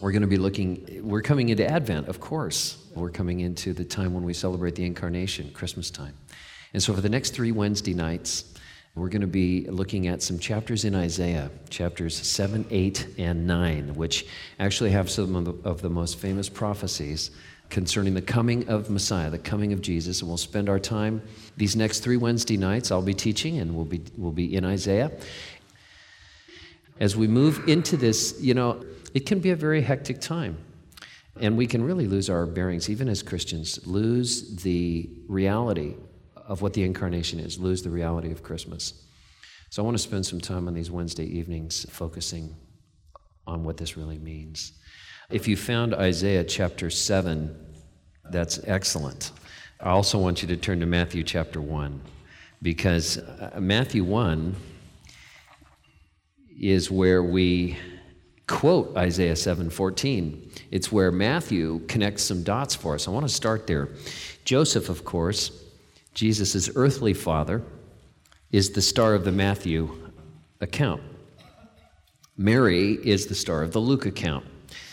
We're coming into Advent, of course. We're coming into the time when we celebrate the Incarnation, Christmas time. And so for the next 3 Wednesday nights, we're going to be looking at some chapters in Isaiah, chapters 7, 8, and 9, which actually have some of the most famous prophecies concerning the coming of Messiah, the coming of Jesus. And we'll spend our time these next 3 Wednesday nights. I'll be teaching, and we'll be in Isaiah. As we move into this, it can be a very hectic time. And we can really lose our bearings, even as Christians, lose the reality of what the Incarnation is, lose the reality of Christmas. So I want to spend some time on these Wednesday evenings focusing on what this really means. If you found Isaiah chapter 7, that's excellent. I also want you to turn to Matthew chapter 1, because Matthew 1 is where we quote Isaiah 7:14. It's where Matthew connects some dots for us. I want to start there. Joseph, of course, Jesus' earthly father, is the star of the Matthew account. Mary is the star of the Luke account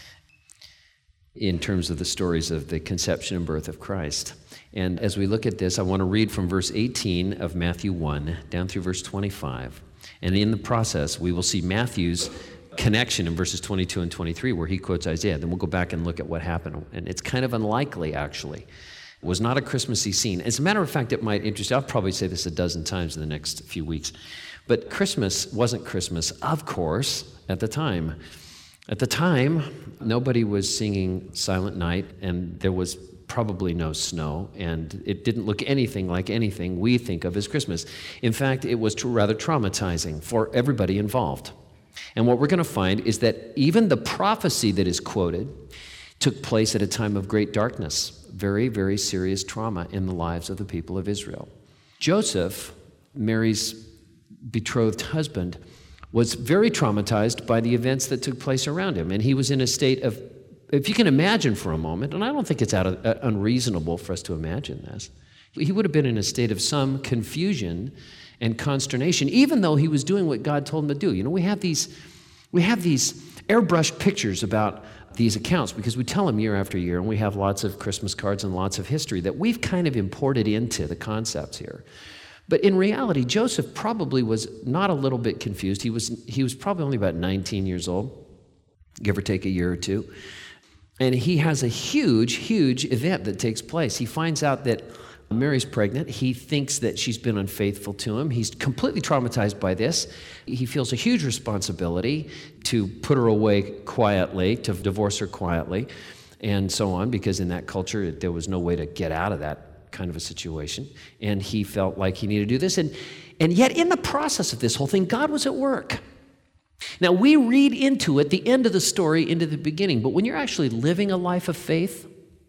in terms of the stories of the conception and birth of Christ. And as we look at this, I want to read from verse 18 of Matthew 1 down through verse 25. And in the process, we will see Matthew's connection in verses 22 and 23 where he quotes Isaiah. Then we'll go back and look at what happened. And it's kind of unlikely, actually. It was not a Christmassy scene. As a matter of fact, it might interest you. I'll probably say this a dozen times in the next few weeks. But Christmas wasn't Christmas, of course, at the time. At the time, nobody was singing Silent Night, and there was probably no snow, and it didn't look anything like anything we think of as Christmas. In fact, it was rather traumatizing for everybody involved. And what we're going to find is that even the prophecy that is quoted took place at a time of great darkness, very, very serious trauma in the lives of the people of Israel. Joseph, Mary's betrothed husband, was very traumatized by the events that took place around him. And he was in a state of, if you can imagine for a moment, and I don't think it's unreasonable for us to imagine this, he would have been in a state of some confusion and consternation, even though he was doing what God told him to do. We have these airbrushed pictures about these accounts because we tell them year after year, and we have lots of Christmas cards and lots of history that we've kind of imported into the concepts here. But in reality, Joseph probably was not a little bit confused. He was probably only about 19 years old, give or take a year or two. And he has a huge, huge event that takes place. He finds out that Mary's pregnant. He thinks that she's been unfaithful to him. He's completely traumatized by this. He feels a huge responsibility to put her away quietly, to divorce her quietly, and so on, because in that culture, there was no way to get out of that kind of a situation. And he felt like he needed to do this. And yet, in the process of this whole thing, God was at work. Now, we read into it the end of the story into the beginning, but when you're actually living a life of faith,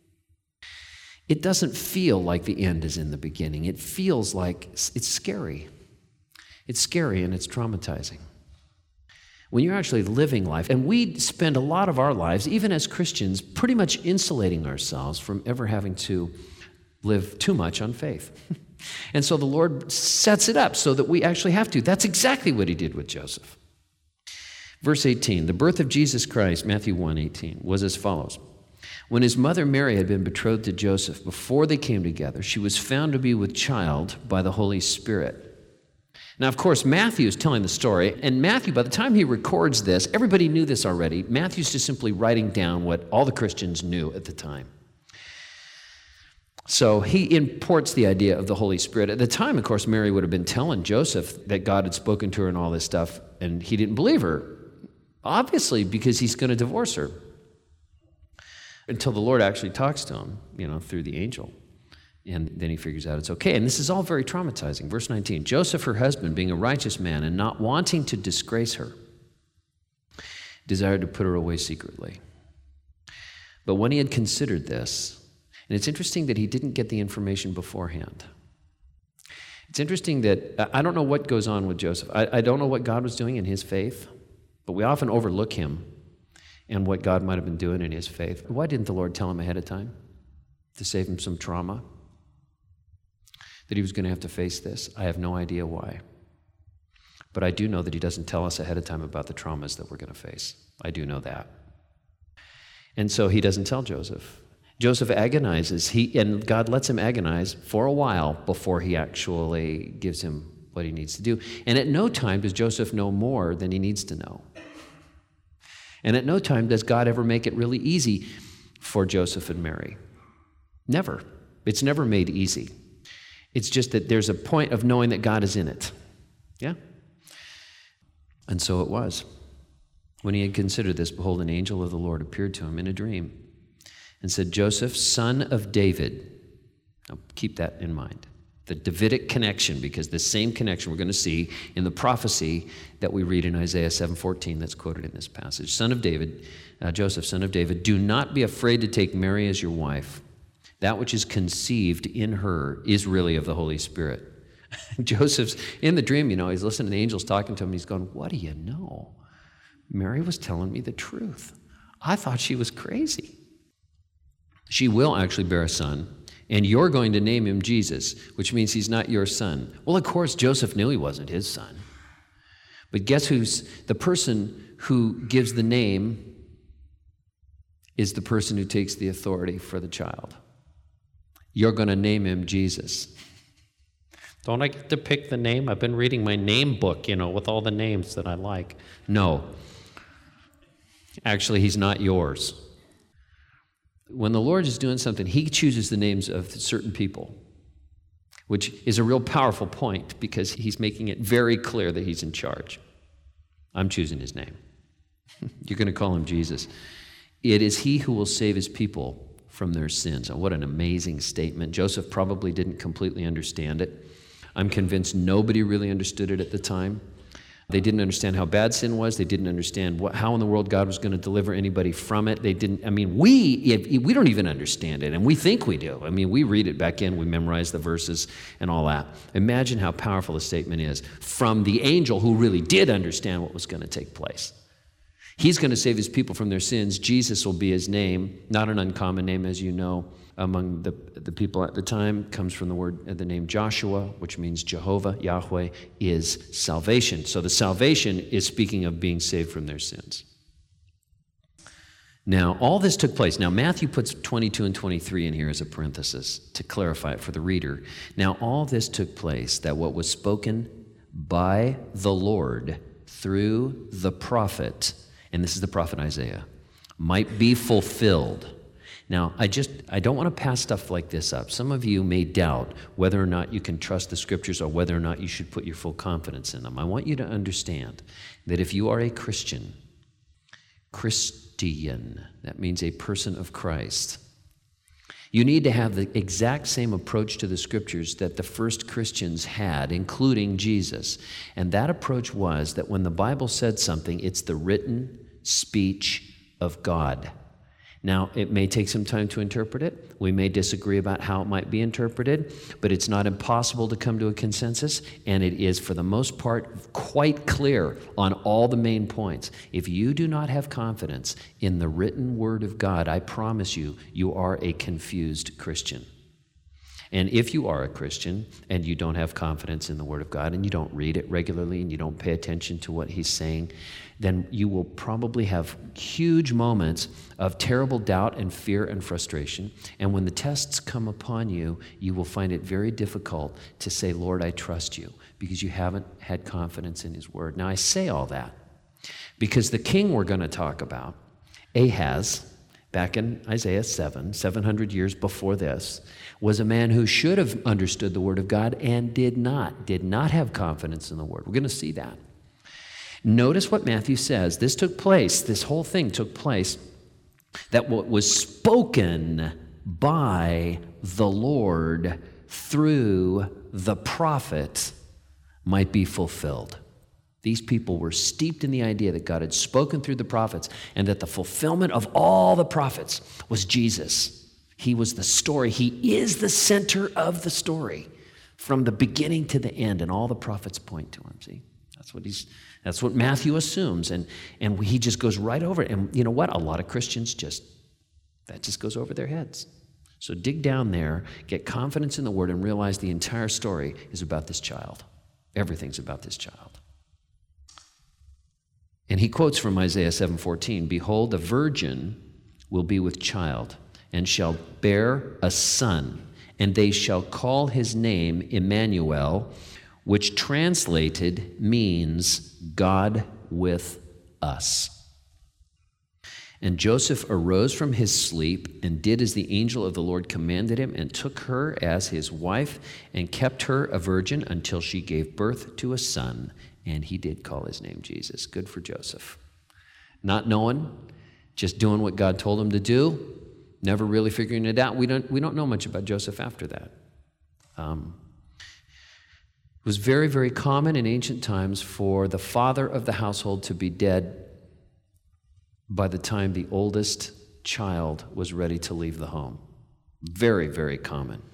it doesn't feel like the end is in the beginning. It feels like it's scary. It's scary and it's traumatizing. When you're actually living life, and we spend a lot of our lives, even as Christians, pretty much insulating ourselves from ever having to live too much on faith. And so the Lord sets it up so that we actually have to. That's exactly what he did with Joseph. Verse 18, the birth of Jesus Christ, Matthew 1:18, was as follows. When his mother Mary had been betrothed to Joseph, before they came together, she was found to be with child by the Holy Spirit. Now, of course, Matthew is telling the story, and Matthew, by the time he records this, everybody knew this already. Matthew's just simply writing down what all the Christians knew at the time. So he imports the idea of the Holy Spirit. At the time, of course, Mary would have been telling Joseph that God had spoken to her and all this stuff, and he didn't believe her, obviously, because he's going to divorce her. Until the Lord actually talks to him, through the angel. And then he figures out it's okay. And this is all very traumatizing. Verse 19, Joseph, her husband, being a righteous man and not wanting to disgrace her, desired to put her away secretly. But when he had considered this, and it's interesting that he didn't get the information beforehand. It's interesting that, I don't know what goes on with Joseph. I don't know what God was doing in his faith, but we often overlook him and what God might have been doing in his faith. Why didn't the Lord tell him ahead of time to save him some trauma? That he was going to have to face this? I have no idea why. But I do know that he doesn't tell us ahead of time about the traumas that we're going to face. I do know that. And so he doesn't tell Joseph. Joseph agonizes, and God lets him agonize for a while before he actually gives him what he needs to do. And at no time does Joseph know more than he needs to know. And at no time does God ever make it really easy for Joseph and Mary. Never. It's never made easy. It's just that there's a point of knowing that God is in it. Yeah? And so it was. When he had considered this, behold, an angel of the Lord appeared to him in a dream and said, Joseph, son of David. Now, keep that in mind. The Davidic connection, because the same connection we're going to see in the prophecy that we read in Isaiah 7:14 that's quoted in this passage. Son of David, Joseph, son of David, do not be afraid to take Mary as your wife. That which is conceived in her is really of the Holy Spirit. Joseph's in the dream, he's listening to the angels talking to him. He's going, what do you know? Mary was telling me the truth. I thought she was crazy. She will actually bear a son, and you're going to name him Jesus, which means he's not your son. Well, of course, Joseph knew he wasn't his son. But guess who's the person who gives the name is the person who takes the authority for the child. You're going to name him Jesus. Don't I get to pick the name? I've been reading my name book, with all the names that I like. No. Actually, he's not yours. When the Lord is doing something, he chooses the names of certain people, which is a real powerful point because he's making it very clear that he's in charge. I'm choosing his name. You're going to call him Jesus. It is he who will save his people from their sins. Oh, what an amazing statement. Joseph probably didn't completely understand it. I'm convinced nobody really understood it at the time. They didn't understand how bad sin was. They didn't understand how in the world God was going to deliver anybody from it. We don't even understand it, and we think we do. We read it back in, we memorize the verses and all that. Imagine how powerful a statement is from the angel who really did understand what was going to take place. He's going to save his people from their sins. Jesus will be his name, not an uncommon name, as you know, among the people at the time. Comes from the name Joshua, which means Jehovah, Yahweh, is salvation. So the salvation is speaking of being saved from their sins. Now, all this took place. Now, Matthew puts 22 and 23 in here as a parenthesis to clarify it for the reader. Now, all this took place, that what was spoken by the Lord through the prophet, and this is the prophet Isaiah, might be fulfilled. Now, I don't want to pass stuff like this up. Some of you may doubt whether or not you can trust the scriptures or whether or not you should put your full confidence in them. I want you to understand that if you are a Christian, that means a person of Christ, you need to have the exact same approach to the scriptures that the first Christians had, including Jesus. And that approach was that when the Bible said something, it's the written speech of God. Now, it may take some time to interpret it. We may disagree about how it might be interpreted, but it's not impossible to come to a consensus, and it is, for the most part, quite clear on all the main points. If you do not have confidence in the written word of God, I promise you, you are a confused Christian. And if you are a Christian and you don't have confidence in the Word of God and you don't read it regularly and you don't pay attention to what He's saying, then you will probably have huge moments of terrible doubt and fear and frustration. And when the tests come upon you, you will find it very difficult to say, Lord, I trust you, because you haven't had confidence in His Word. Now, I say all that because the king we're going to talk about, Ahaz, back in Isaiah 700 years before this, was a man who should have understood the Word of God and did not have confidence in the Word. We're going to see that. Notice what Matthew says. This whole thing took place, that what was spoken by the Lord through the prophet might be fulfilled. These people were steeped in the idea that God had spoken through the prophets and that the fulfillment of all the prophets was Jesus. He was the story. He is the center of the story from the beginning to the end, and all the prophets point to him. See, that's what Matthew assumes, and he just goes right over it. And you know what? A lot of Christians that just goes over their heads. So dig down there, get confidence in the Word, and realize the entire story is about this child. Everything's about this child. And he quotes from Isaiah 7:14, "Behold, a virgin will be with child, and shall bear a son, and they shall call his name Emmanuel, which translated means God with us. And Joseph arose from his sleep and did as the angel of the Lord commanded him, and took her as his wife, and kept her a virgin until she gave birth to a son, and he did call his name Jesus. Good for Joseph. Not knowing, just doing what God told him to do, never really figuring it out. We don't know much about Joseph after that. It was very, very common in ancient times for the father of the household to be dead by the time the oldest child was ready to leave the home. Very, very common.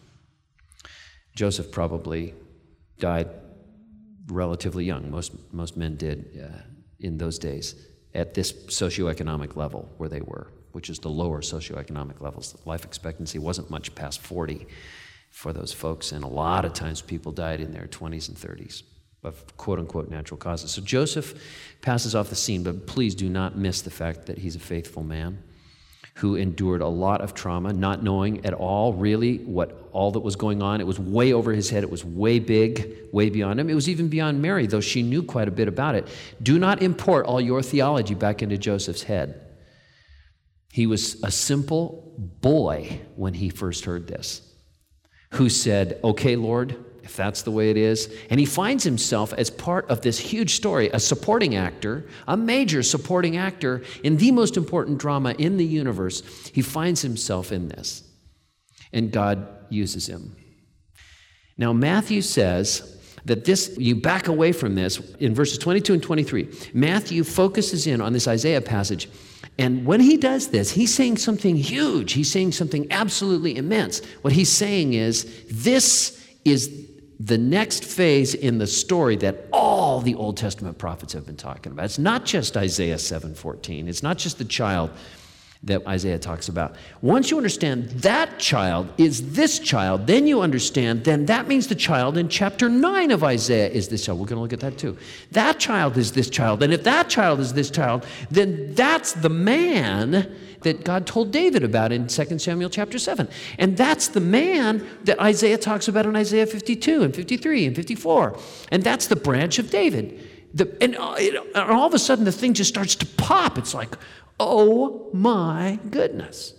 Joseph probably died relatively young. Most men did in those days at this socioeconomic level where they were, which is the lower socioeconomic levels. Life expectancy wasn't much past 40 for those folks, and a lot of times people died in their 20s and 30s of quote-unquote natural causes. So Joseph passes off the scene, but please do not miss the fact that he's a faithful man who endured a lot of trauma, not knowing at all really what all that was going on. It was way over his head. It was way big, way beyond him. It was even beyond Mary, though she knew quite a bit about it. Do not import all your theology back into Joseph's head. He was a simple boy when he first heard this, who said, okay, Lord, if that's the way it is. And he finds himself as part of this huge story, a supporting actor, a major supporting actor in the most important drama in the universe. He finds himself in this, and God uses him. Now, Matthew says that this, you back away from this in verses 22 and 23. Matthew focuses in on this Isaiah passage, and when he does this, he's saying something huge. He's saying something absolutely immense. What he's saying is, this is the next phase in the story that all the Old Testament prophets have been talking about. It's not just Isaiah 7:14. It's not just the child that Isaiah talks about. Once you understand that child is this child, then you understand, then that means the child in chapter 9 of Isaiah is this child. We're going to look at that too. That child is this child. And if that child is this child, then that's the man that God told David about in 2 Samuel chapter 7. And that's the man that Isaiah talks about in Isaiah 52 and 53 and 54. And that's the branch of David. And all of a sudden the thing just starts to pop. It's like, oh my goodness.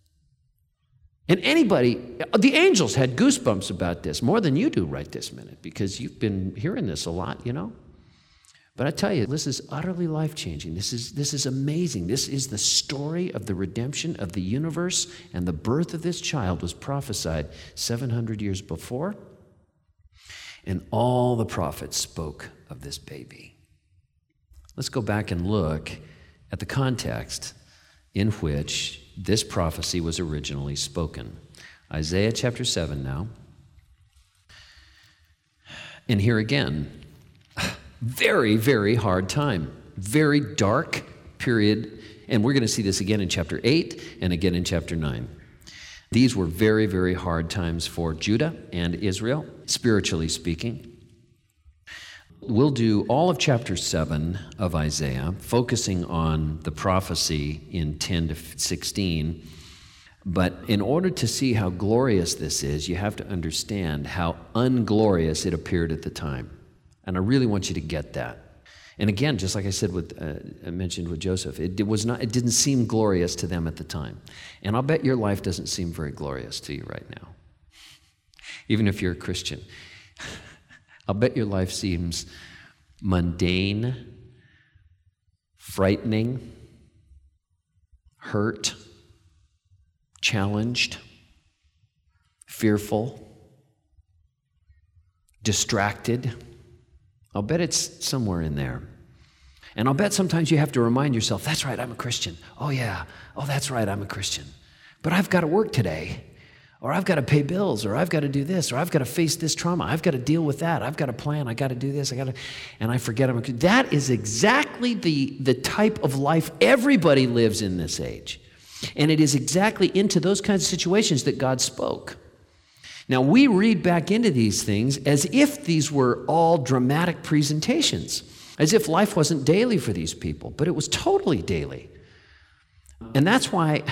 And anybody, the angels had goosebumps about this, more than you do right this minute, because you've been hearing this a lot, you know. But I tell you, this is utterly life-changing. This is amazing. This is the story of the redemption of the universe, and the birth of this child was prophesied 700 years before, and all the prophets spoke of this baby. Let's go back and look at the context in which this prophecy was originally spoken. Isaiah chapter 7 now. And here again, very, very hard time. Very dark period. And we're going to see this again in chapter 8 and again in chapter 9. These were very, very hard times for Judah and Israel, spiritually speaking. We'll do all of chapter 7 of Isaiah, focusing on the prophecy in 10 to 16. But in order to see how glorious this is, you have to understand how unglorious it appeared at the time. And I really want you to get that. And again, just like I said I mentioned with Joseph, it didn't seem glorious to them at the time. And I'll bet your life doesn't seem very glorious to you right now, even if you're a Christian. I'll bet your life seems mundane, frightening, hurt, challenged, fearful, distracted. I'll bet it's somewhere in there. And I'll bet sometimes you have to remind yourself, that's right, I'm a Christian. Oh yeah, oh that's right, I'm a Christian. But I've got to work today. Or I've got to pay bills, or I've got to do this, or I've got to face this trauma. I've got to deal with that. I've got to plan. I got to do this. And I forget. That is exactly the type of life everybody lives in this age. And it is exactly into those kinds of situations that God spoke. Now, we read back into these things as if these were all dramatic presentations, as if life wasn't daily for these people, but it was totally daily. And that's why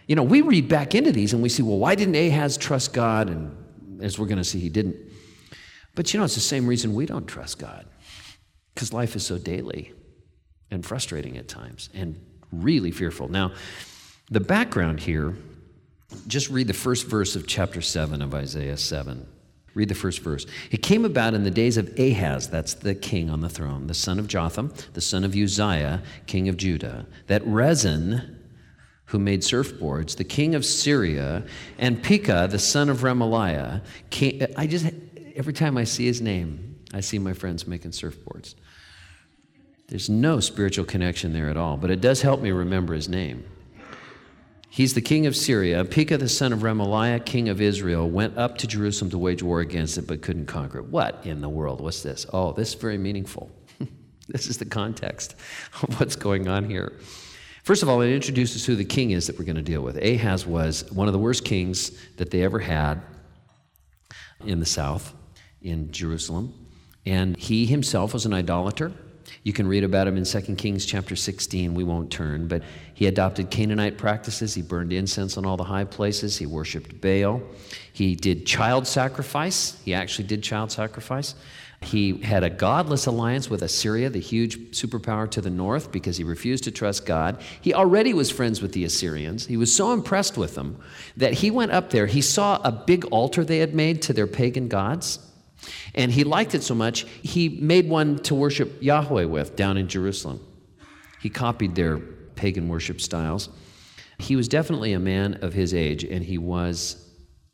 We read back into these and we see, well, why didn't Ahaz trust God? And as we're going to see, he didn't. But it's the same reason we don't trust God, because life is so daily and frustrating at times and really fearful. Now, the background here, just read the first verse of chapter 7 of Isaiah 7. Read the first verse. It came about in the days of Ahaz, that's the king on the throne, the son of Jotham, the son of Uzziah, king of Judah, that Rezin, who made surfboards, the king of Syria, and Pekah, the son of Remaliah, every time I see his name, I see my friends making surfboards. There's no spiritual connection there at all, but it does help me remember his name. He's the king of Syria. Pekah, the son of Remaliah, king of Israel, went up to Jerusalem to wage war against it, but couldn't conquer it. What in the world? What's this? Oh, this is very meaningful. This is the context of what's going on here. First of all, it introduces who the king is that we're going to deal with. Ahaz was one of the worst kings that they ever had in the south, in Jerusalem. And he himself was an idolater. You can read about him in 2 Kings chapter 16. We won't turn, but he adopted Canaanite practices. He burned incense on all the high places. He worshiped Baal. He did child sacrifice. He actually did child sacrifice. He had a godless alliance with Assyria, the huge superpower to the north, because he refused to trust God. He already was friends with the Assyrians. He was so impressed with them that he went up there. He saw a big altar they had made to their pagan gods. And he liked it so much, he made one to worship Yahweh with down in Jerusalem. He copied their pagan worship styles. He was definitely a man of his age, and he was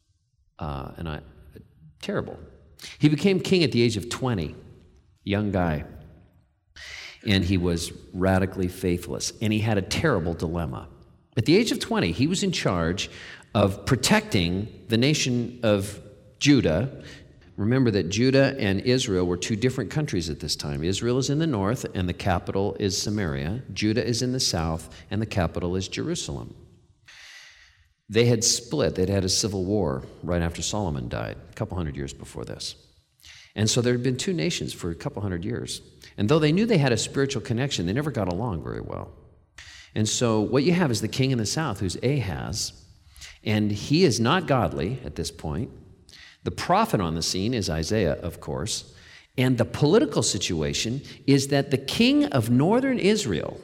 terrible. He became king at the age of 20, young guy. And he was radically faithless, and he had a terrible dilemma. At the age of 20, he was in charge of protecting the nation of Judah. Remember that Judah and Israel were two different countries at this time. Israel is in the north, and the capital is Samaria. Judah is in the south, and the capital is Jerusalem. They had split. They'd had a civil war right after Solomon died, a couple hundred years before this. And so there had been two nations for a couple hundred years. And though they knew they had a spiritual connection, they never got along very well. And so what you have is the king in the south, who's Ahaz, and he is not godly at this point. The prophet on the scene is Isaiah, of course, and the political situation is that the king of northern Israel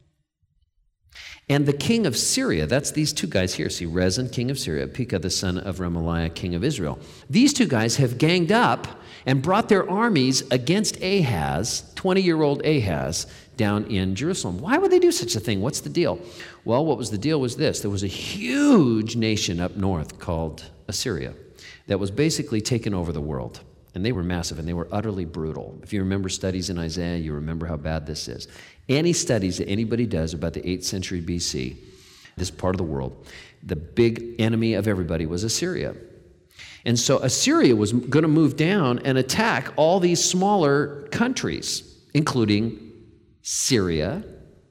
and the king of Syria, that's these two guys here, see, Rezin, king of Syria, Pekah, the son of Remaliah, king of Israel. These two guys have ganged up and brought their armies against Ahaz, 20-year-old Ahaz, down in Jerusalem. Why would they do such a thing? What's the deal? Well, what was the deal was this. There was a huge nation up north called Assyria that was basically taking over the world. And they were massive, and they were utterly brutal. If you remember studies in Isaiah, you remember how bad this is. Any studies that anybody does about the 8th century BC, this part of the world, the big enemy of everybody was Assyria. And so Assyria was going to move down and attack all these smaller countries, including Syria,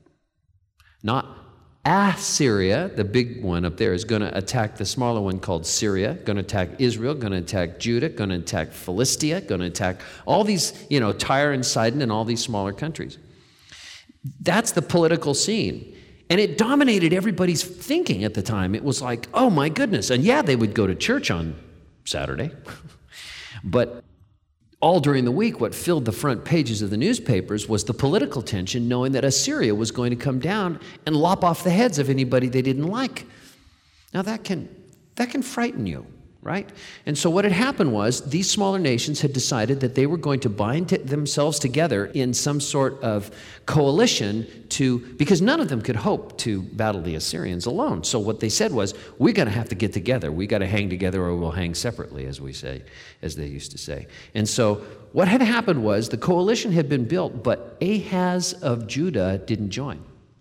not Assyria, the big one up there, is going to attack the smaller one called Syria, going to attack Israel, going to attack Judah, going to attack Philistia, going to attack all these, Tyre and Sidon and all these smaller countries. That's the political scene. And it dominated everybody's thinking at the time. It was like, oh my goodness. And yeah, they would go to church on Saturday. But all during the week, what filled the front pages of the newspapers was the political tension, knowing that Assyria was going to come down and lop off the heads of anybody they didn't like. Now that can frighten you, right? And so what had happened was these smaller nations had decided that they were going to bind themselves together in some sort of coalition because none of them could hope to battle the Assyrians alone. So what they said was, we're going to have to get together. We got to hang together or we'll hang separately, as they used to say. And so what had happened was the coalition had been built, but Ahaz of Judah didn't join.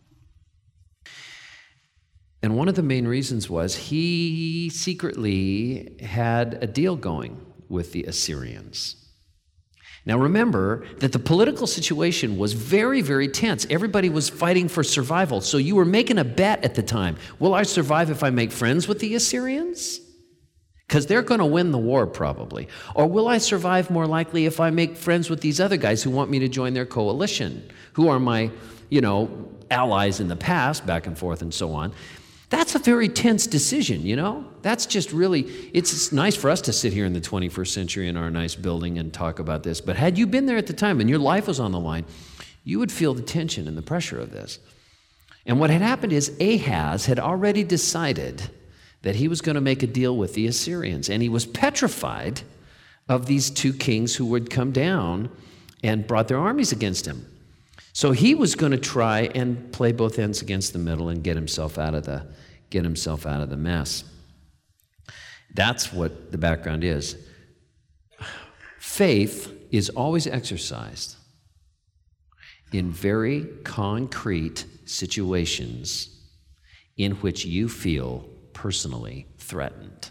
And one of the main reasons was he secretly had a deal going with the Assyrians. Now remember that the political situation was very, very tense. Everybody was fighting for survival. So you were making a bet at the time. Will I survive if I make friends with the Assyrians? Because they're going to win the war probably. Or will I survive more likely if I make friends with these other guys who want me to join their coalition, who are my, allies in the past, back and forth and so on. That's a very tense decision, you know? That's just really, it's nice for us to sit here in the 21st century in our nice building and talk about this, but had you been there at the time and your life was on the line, you would feel the tension and the pressure of this. And what had happened is Ahaz had already decided that he was going to make a deal with the Assyrians, and he was petrified of these two kings who would come down and brought their armies against him. So he was going to try and play both ends against the middle and get himself out of the mess. That's what the background is. Faith is always exercised in very concrete situations in which you feel personally threatened.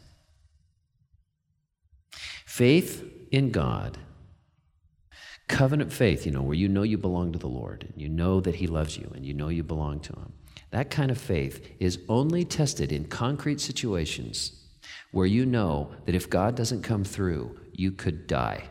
Faith in God, covenant faith, where you know you belong to the Lord, and you know that He loves you, and you know you belong to Him. That kind of faith is only tested in concrete situations where you know that if God doesn't come through, you could die.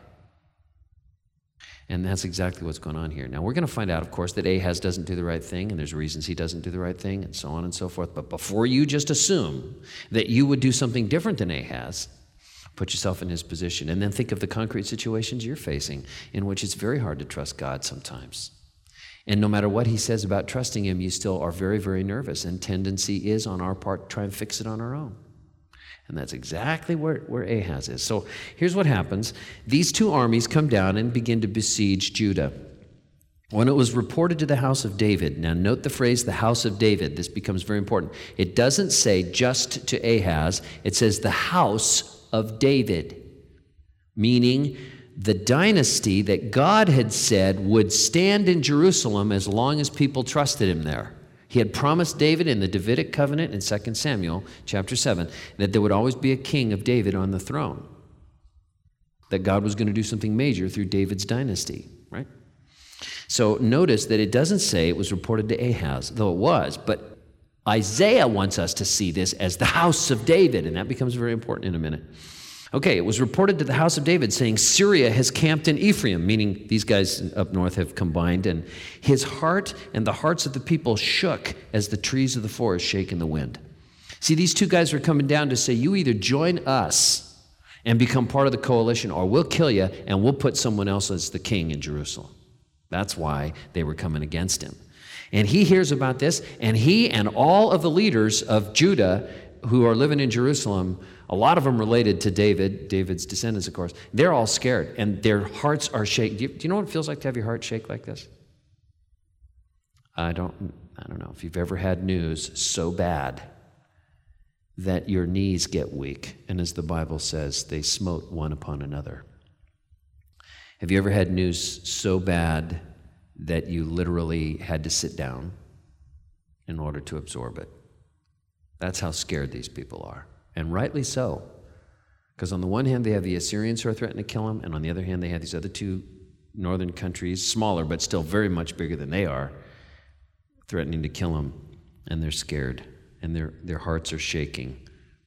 And that's exactly what's going on here. Now, we're going to find out, of course, that Ahaz doesn't do the right thing, and there's reasons he doesn't do the right thing, and so on and so forth. But before you just assume that you would do something different than Ahaz, put yourself in his position, and then think of the concrete situations you're facing in which it's very hard to trust God sometimes. And no matter what he says about trusting him, you still are very, very nervous, and tendency is on our part to try and fix it on our own. And that's exactly where Ahaz is. So here's what happens. These two armies come down and begin to besiege Judah. When it was reported to the house of David, now note the phrase, the house of David. This becomes very important. It doesn't say just to Ahaz. It says the house of David, meaning the dynasty that God had said would stand in Jerusalem as long as people trusted him there. He had promised David in the Davidic covenant in 2 Samuel chapter 7 that there would always be a king of David on the throne, that God was going to do something major through David's dynasty, right? So notice that it doesn't say it was reported to Ahaz, though it was, but Isaiah wants us to see this as the house of David, and that becomes very important in a minute. Okay, it was reported to the house of David saying, Syria has camped in Ephraim, meaning these guys up north have combined, and his heart and the hearts of the people shook as the trees of the forest shake in the wind. See, these two guys were coming down to say, you either join us and become part of the coalition, or we'll kill you and we'll put someone else as the king in Jerusalem. That's why they were coming against him. And he hears about this, and he and all of the leaders of Judah who are living in Jerusalem, a lot of them related to David's descendants, of course, they're all scared, and their hearts are shaking. Do you know what it feels like to have your heart shake like this? I don't know if you've ever had news so bad that your knees get weak, and as the Bible says, they smote one upon another. Have you ever had news so bad that you literally had to sit down in order to absorb it? That's how scared these people are, and rightly so. Because on the one hand, they have the Assyrians who are threatening to kill them, and on the other hand, they have these other two northern countries, smaller but still very much bigger than they are, threatening to kill them, and they're scared, and their hearts are shaking.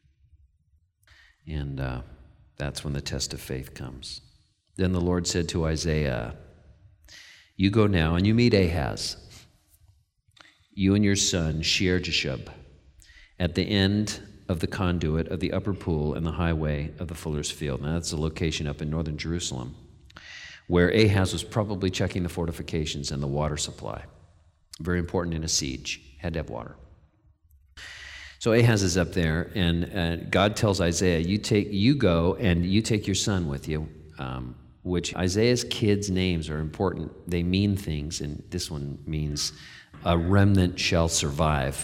And that's when the test of faith comes. Then the Lord said to Isaiah, you go now and you meet Ahaz, you and your son Shear-Jashub, at the end of the conduit of the upper pool and the highway of the fuller's field. Now that's a location up in northern Jerusalem where Ahaz was probably checking the fortifications and the water supply. Very important in a siege, had to have water. So Ahaz is up there, and God tells Isaiah, you go and you take your son with you, which Isaiah's kids' names are important. They mean things, and this one means a remnant shall survive.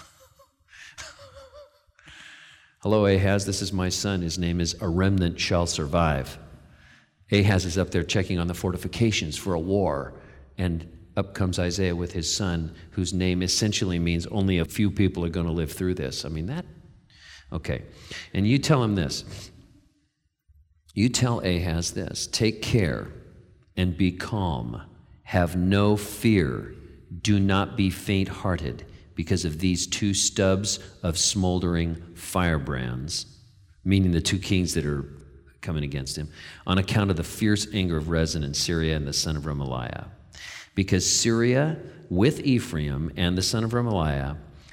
Hello, Ahaz, this is my son. His name is A Remnant Shall Survive. Ahaz is up there checking on the fortifications for a war, and up comes Isaiah with his son, whose name essentially means only a few people are going to live through this. Okay. And you tell him this. You tell Ahaz this, take care and be calm. Have no fear. Do not be faint-hearted because of these two stubs of smoldering firebrands, meaning the two kings that are coming against him, on account of the fierce anger of Rezin and Syria and the son of Remaliah. Because Syria with Ephraim and the son of Remaliah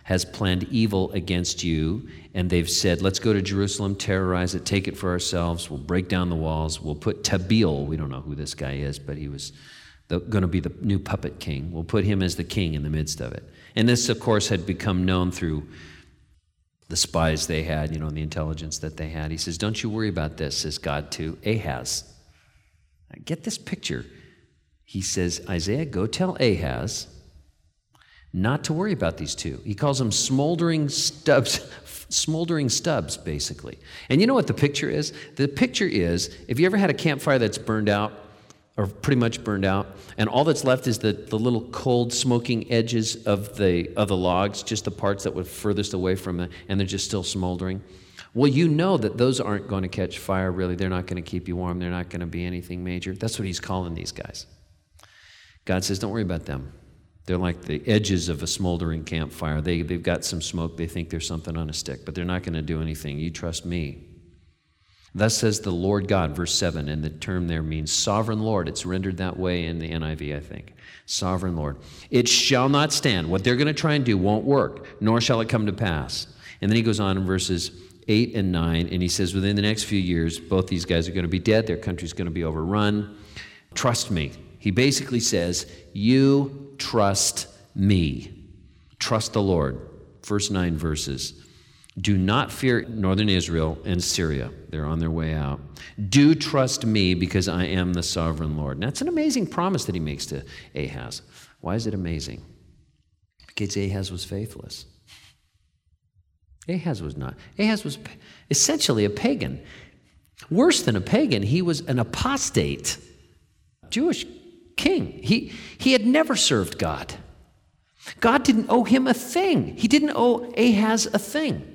has planned evil against you, and they've said, let's go to Jerusalem, terrorize it, take it for ourselves, we'll break down the walls, we'll put Tabeel, we don't know who this guy is, but he was going to be the new puppet king. We'll put him as the king in the midst of it. And this, of course, had become known through the spies they had, and the intelligence that they had. He says, don't you worry about this, says God to Ahaz. Now, get this picture. He says, Isaiah, go tell Ahaz not to worry about these two. He calls them smoldering stubs, basically. And you know what the picture is? The picture is, if you ever had a campfire that's burned out, or pretty much burned out, and all that's left is the little cold smoking edges of the logs, just the parts that were furthest away from it, and they're just still smoldering. Well, you know that those aren't going to catch fire, really. They're not going to keep you warm. They're not going to be anything major. That's what he's calling these guys. God says, don't worry about them. They're like the edges of a smoldering campfire. They've got some smoke. They think there's something on a stick, but they're not going to do anything. You trust me. Thus says the Lord God, verse 7, and the term there means sovereign Lord. It's rendered that way in the NIV, I think. Sovereign Lord. It shall not stand. What they're going to try and do won't work, nor shall it come to pass. And then he goes on in verses 8 and 9, and he says, within the next few years, both these guys are going to be dead. Their country's going to be overrun. Trust me. He basically says, you trust me. Trust the Lord. First 9 verses. Do not fear northern Israel and Syria. They're on their way out. Do trust me because I am the sovereign Lord. Now, that's an amazing promise that he makes to Ahaz. Why is it amazing? Because Ahaz was faithless. Ahaz was not. Ahaz was essentially a pagan. Worse than a pagan, he was an apostate Jewish king. He had never served God. God didn't owe him a thing. He didn't owe Ahaz a thing.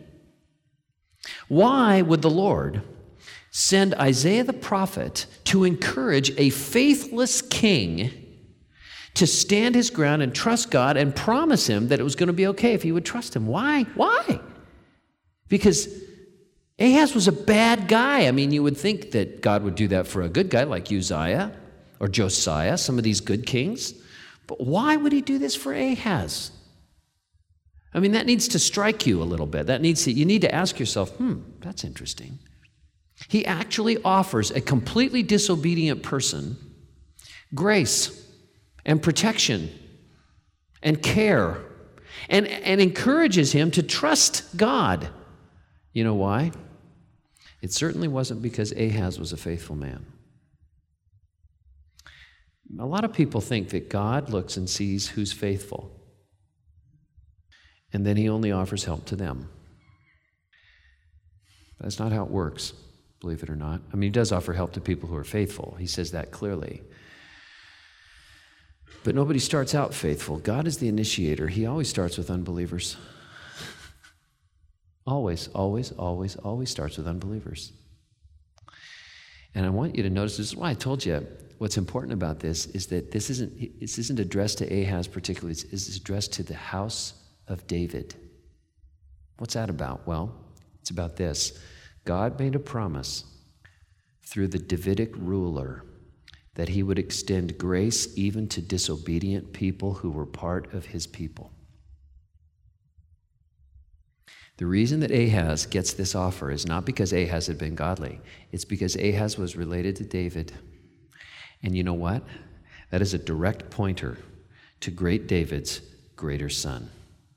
Why would the Lord send Isaiah the prophet to encourage a faithless king to stand his ground and trust God and promise him that it was going to be okay if he would trust him? Why? Why? Because Ahaz was a bad guy. I mean, you would think that God would do that for a good guy like Uzziah or Josiah, some of these good kings. But why would he do this for Ahaz? I mean, that needs to strike you a little bit. You need to ask yourself, that's interesting. He actually offers a completely disobedient person grace and protection and care and encourages him to trust God. You know why? It certainly wasn't because Ahaz was a faithful man. A lot of people think that God looks and sees who's faithful, and then he only offers help to them. That's not how it works, believe it or not. I mean, he does offer help to people who are faithful. He says that clearly. But nobody starts out faithful. God is the initiator. He always starts with unbelievers. Always, always, always, always starts with unbelievers. And I want you to notice, this is why I told you what's important about this is that this isn't addressed to Ahaz particularly. It's addressed to the house of David. What's that about? Well, it's about this. God made a promise through the Davidic ruler that he would extend grace even to disobedient people who were part of his people. The reason that Ahaz gets this offer is not because Ahaz had been godly. It's because Ahaz was related to David. And you know what? That is a direct pointer to great David's greater son,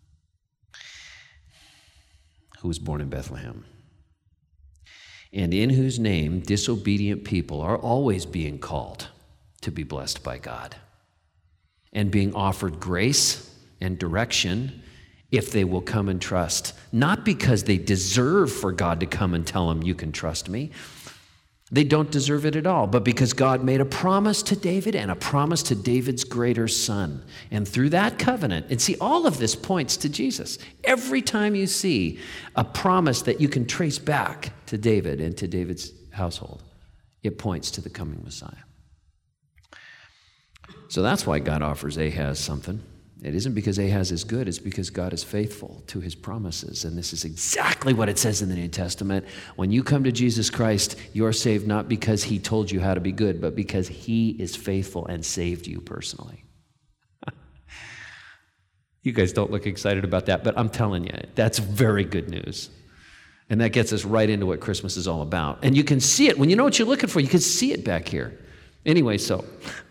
who was born in Bethlehem, and in whose name disobedient people are always being called to be blessed by God and being offered grace and direction if they will come and trust, not because they deserve for God to come and tell them, you can trust me. They don't deserve it at all, but because God made a promise to David and a promise to David's greater son. And through that covenant, and see, all of this points to Jesus. Every time you see a promise that you can trace back to David and to David's household, it points to the coming Messiah. So that's why God offers Ahaz something. It isn't because Ahaz is good, it's because God is faithful to his promises. And this is exactly what it says in the New Testament. When you come to Jesus Christ, you're saved not because he told you how to be good, but because he is faithful and saved you personally. You guys don't look excited about that, but I'm telling you, that's very good news. And that gets us right into what Christmas is all about. And you can see it. When you know what you're looking for, you can see it back here. Anyway, so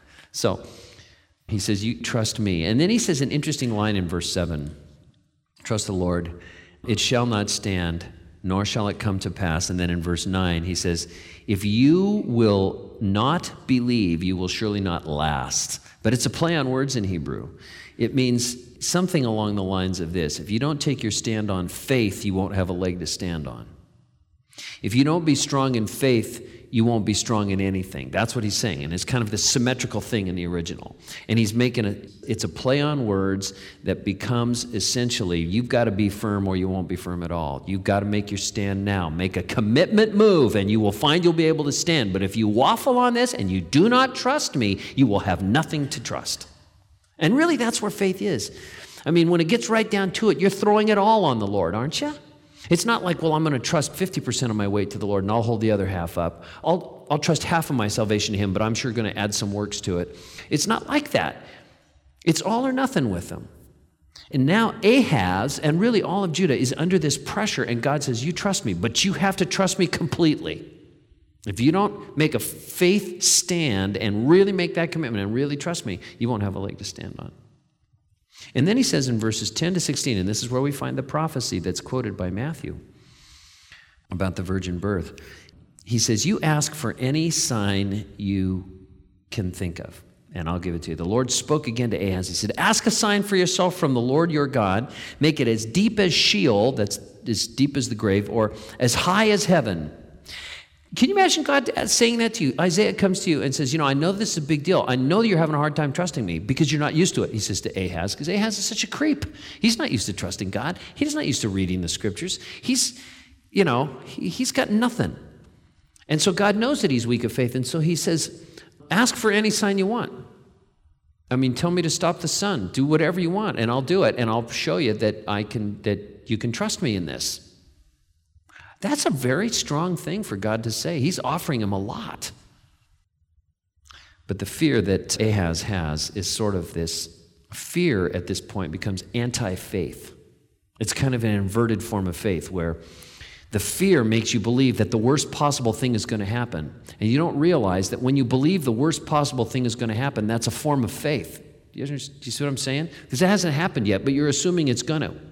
he says, you trust me. And then he says an interesting line in verse 7. Trust the Lord. It shall not stand, nor shall it come to pass. And then in verse 9, he says, if you will not believe, you will surely not last. But it's a play on words in Hebrew. It means something along the lines of this. If you don't take your stand on faith, you won't have a leg to stand on. If you don't be strong in faith, you won't be strong in anything. That's what he's saying. And it's kind of this symmetrical thing in the original. And he's making it's a play on words that becomes essentially, you've got to be firm or you won't be firm at all. You've got to make your stand now. Make a commitment move and you will find you'll be able to stand. But if you waffle on this and you do not trust me, you will have nothing to trust. And really, that's where faith is. I mean, when it gets right down to it, you're throwing it all on the Lord, aren't you? It's not like, well, I'm going to trust 50% of my weight to the Lord and I'll hold the other half up. I'll trust half of my salvation to him, but I'm sure going to add some works to it. It's not like that. It's all or nothing with him. And now Ahaz and really all of Judah is under this pressure, and God says, you trust me, but you have to trust me completely. If you don't make a faith stand and really make that commitment and really trust me, you won't have a leg to stand on. And then he says in verses 10 to 16, and this is where we find the prophecy that's quoted by Matthew about the virgin birth. He says, you ask for any sign you can think of, and I'll give it to you. The Lord spoke again to Ahaz. He said, ask a sign for yourself from the Lord your God. Make it as deep as Sheol, that's as deep as the grave, or as high as heaven. Can you imagine God saying that to you? Isaiah comes to you and says, I know this is a big deal. I know that you're having a hard time trusting me because you're not used to it, he says to Ahaz, because Ahaz is such a creep. He's not used to trusting God. He's not used to reading the scriptures. He's got nothing. And so God knows that he's weak of faith, and so he says, ask for any sign you want. I mean, tell me to stop the sun. Do whatever you want, and I'll do it, and I'll show you that you can trust me in this. That's a very strong thing for God to say. He's offering him a lot. But the fear that Ahaz has is sort of this fear at this point becomes anti-faith. It's kind of an inverted form of faith where the fear makes you believe that the worst possible thing is going to happen. And you don't realize that when you believe the worst possible thing is going to happen, that's a form of faith. Do you see what I'm saying? Because it hasn't happened yet, but you're assuming it's going to.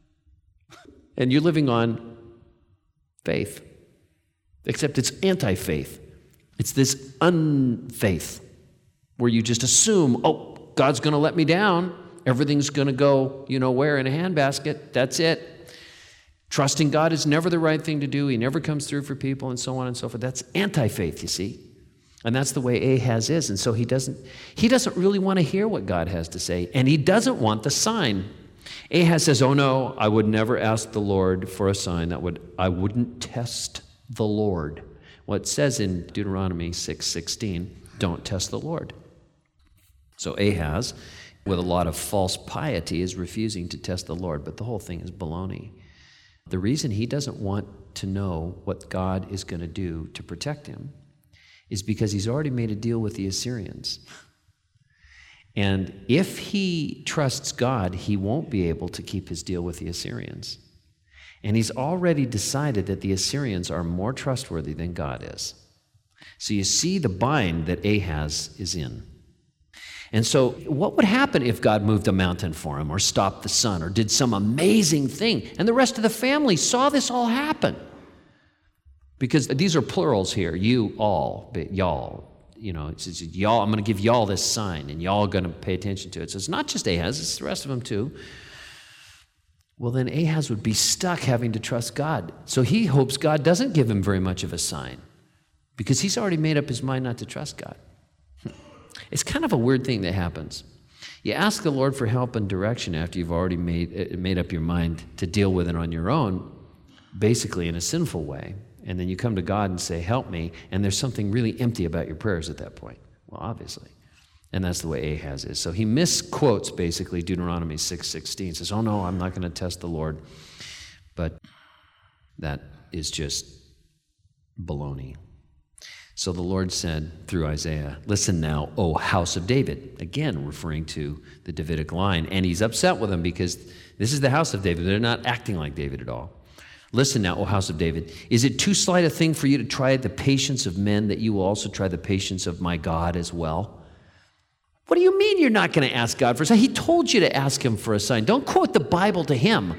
And you're living on faith, except it's anti-faith. It's this unfaith where you just assume, God's going to let me down. Everything's going to go, where in a handbasket. That's it. Trusting God is never the right thing to do. He never comes through for people and so on and so forth. That's anti-faith, you see. And that's the way Ahaz is. And so he doesn't really want to hear what God has to say, and he doesn't want the sign. Ahaz says, oh no, I would never ask the Lord for a sign. I wouldn't test the Lord. Well, it says in Deuteronomy 6:16, don't test the Lord. So Ahaz, with a lot of false piety, is refusing to test the Lord, but the whole thing is baloney. The reason he doesn't want to know what God is going to do to protect him is because he's already made a deal with the Assyrians. And if he trusts God, he won't be able to keep his deal with the Assyrians. And he's already decided that the Assyrians are more trustworthy than God is. So you see the bind that Ahaz is in. And so what would happen if God moved a mountain for him or stopped the sun or did some amazing thing and the rest of the family saw this all happen? Because these are plurals here, you, all, but y'all. It says, y'all, I'm going to give y'all this sign, and y'all are going to pay attention to it. So it's not just Ahaz, it's the rest of them too. Well, then Ahaz would be stuck having to trust God. So he hopes God doesn't give him very much of a sign because he's already made up his mind not to trust God. It's kind of a weird thing that happens. You ask the Lord for help and direction after you've already made up your mind to deal with it on your own, basically in a sinful way. And then you come to God and say, help me, and there's something really empty about your prayers at that point. Well, obviously. And that's the way Ahaz is. So he misquotes, basically, Deuteronomy 6:16. Says, oh, no, I'm not going to test the Lord. But that is just baloney. So the Lord said through Isaiah, listen now, O house of David, again referring to the Davidic line. And he's upset with them because this is the house of David. They're not acting like David at all. Listen now, O house of David, is it too slight a thing for you to try the patience of men that you will also try the patience of my God as well? What do you mean you're not going to ask God for a sign? He told you to ask him for a sign. Don't quote the Bible to him.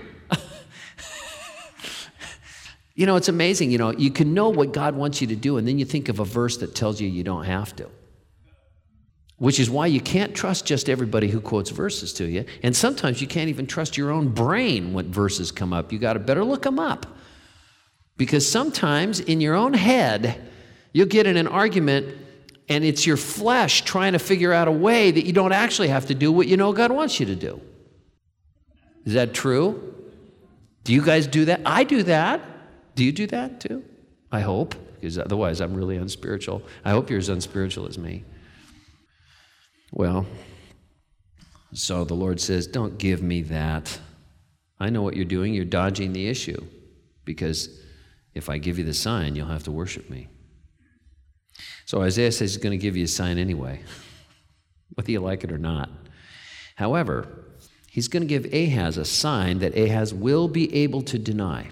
You know, it's amazing. You know, you can know what God wants you to do, and then you think of a verse that tells you you don't have to. Which is why you can't trust just everybody who quotes verses to you. And sometimes you can't even trust your own brain when verses come up. You got to better look them up. Because sometimes in your own head, you'll get in an argument, and it's your flesh trying to figure out a way that you don't actually have to do what you know God wants you to do. Is that true? Do you guys do that? I do that. Do you do that too? I hope, because otherwise I'm really unspiritual. I hope you're as unspiritual as me. Well, so the Lord says, don't give me that. I know what you're doing. You're dodging the issue, because if I give you the sign, you'll have to worship me. So Isaiah says he's going to give you a sign anyway, whether you like it or not. However, he's going to give Ahaz a sign that Ahaz will be able to deny.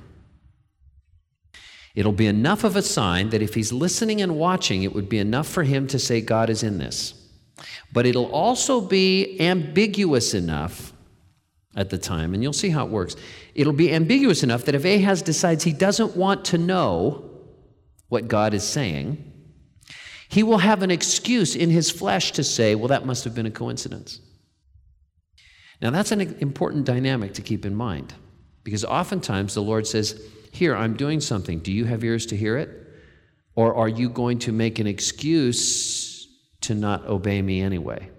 It'll be enough of a sign that if he's listening and watching, it would be enough for him to say, God is in this. But it'll also be ambiguous enough at the time, and you'll see how it works. It'll be ambiguous enough that if Ahaz decides he doesn't want to know what God is saying, he will have an excuse in his flesh to say, well, that must have been a coincidence. Now, that's an important dynamic to keep in mind, because oftentimes the Lord says, here, I'm doing something. Do you have ears to hear it? Or are you going to make an excuse to not obey me anyway?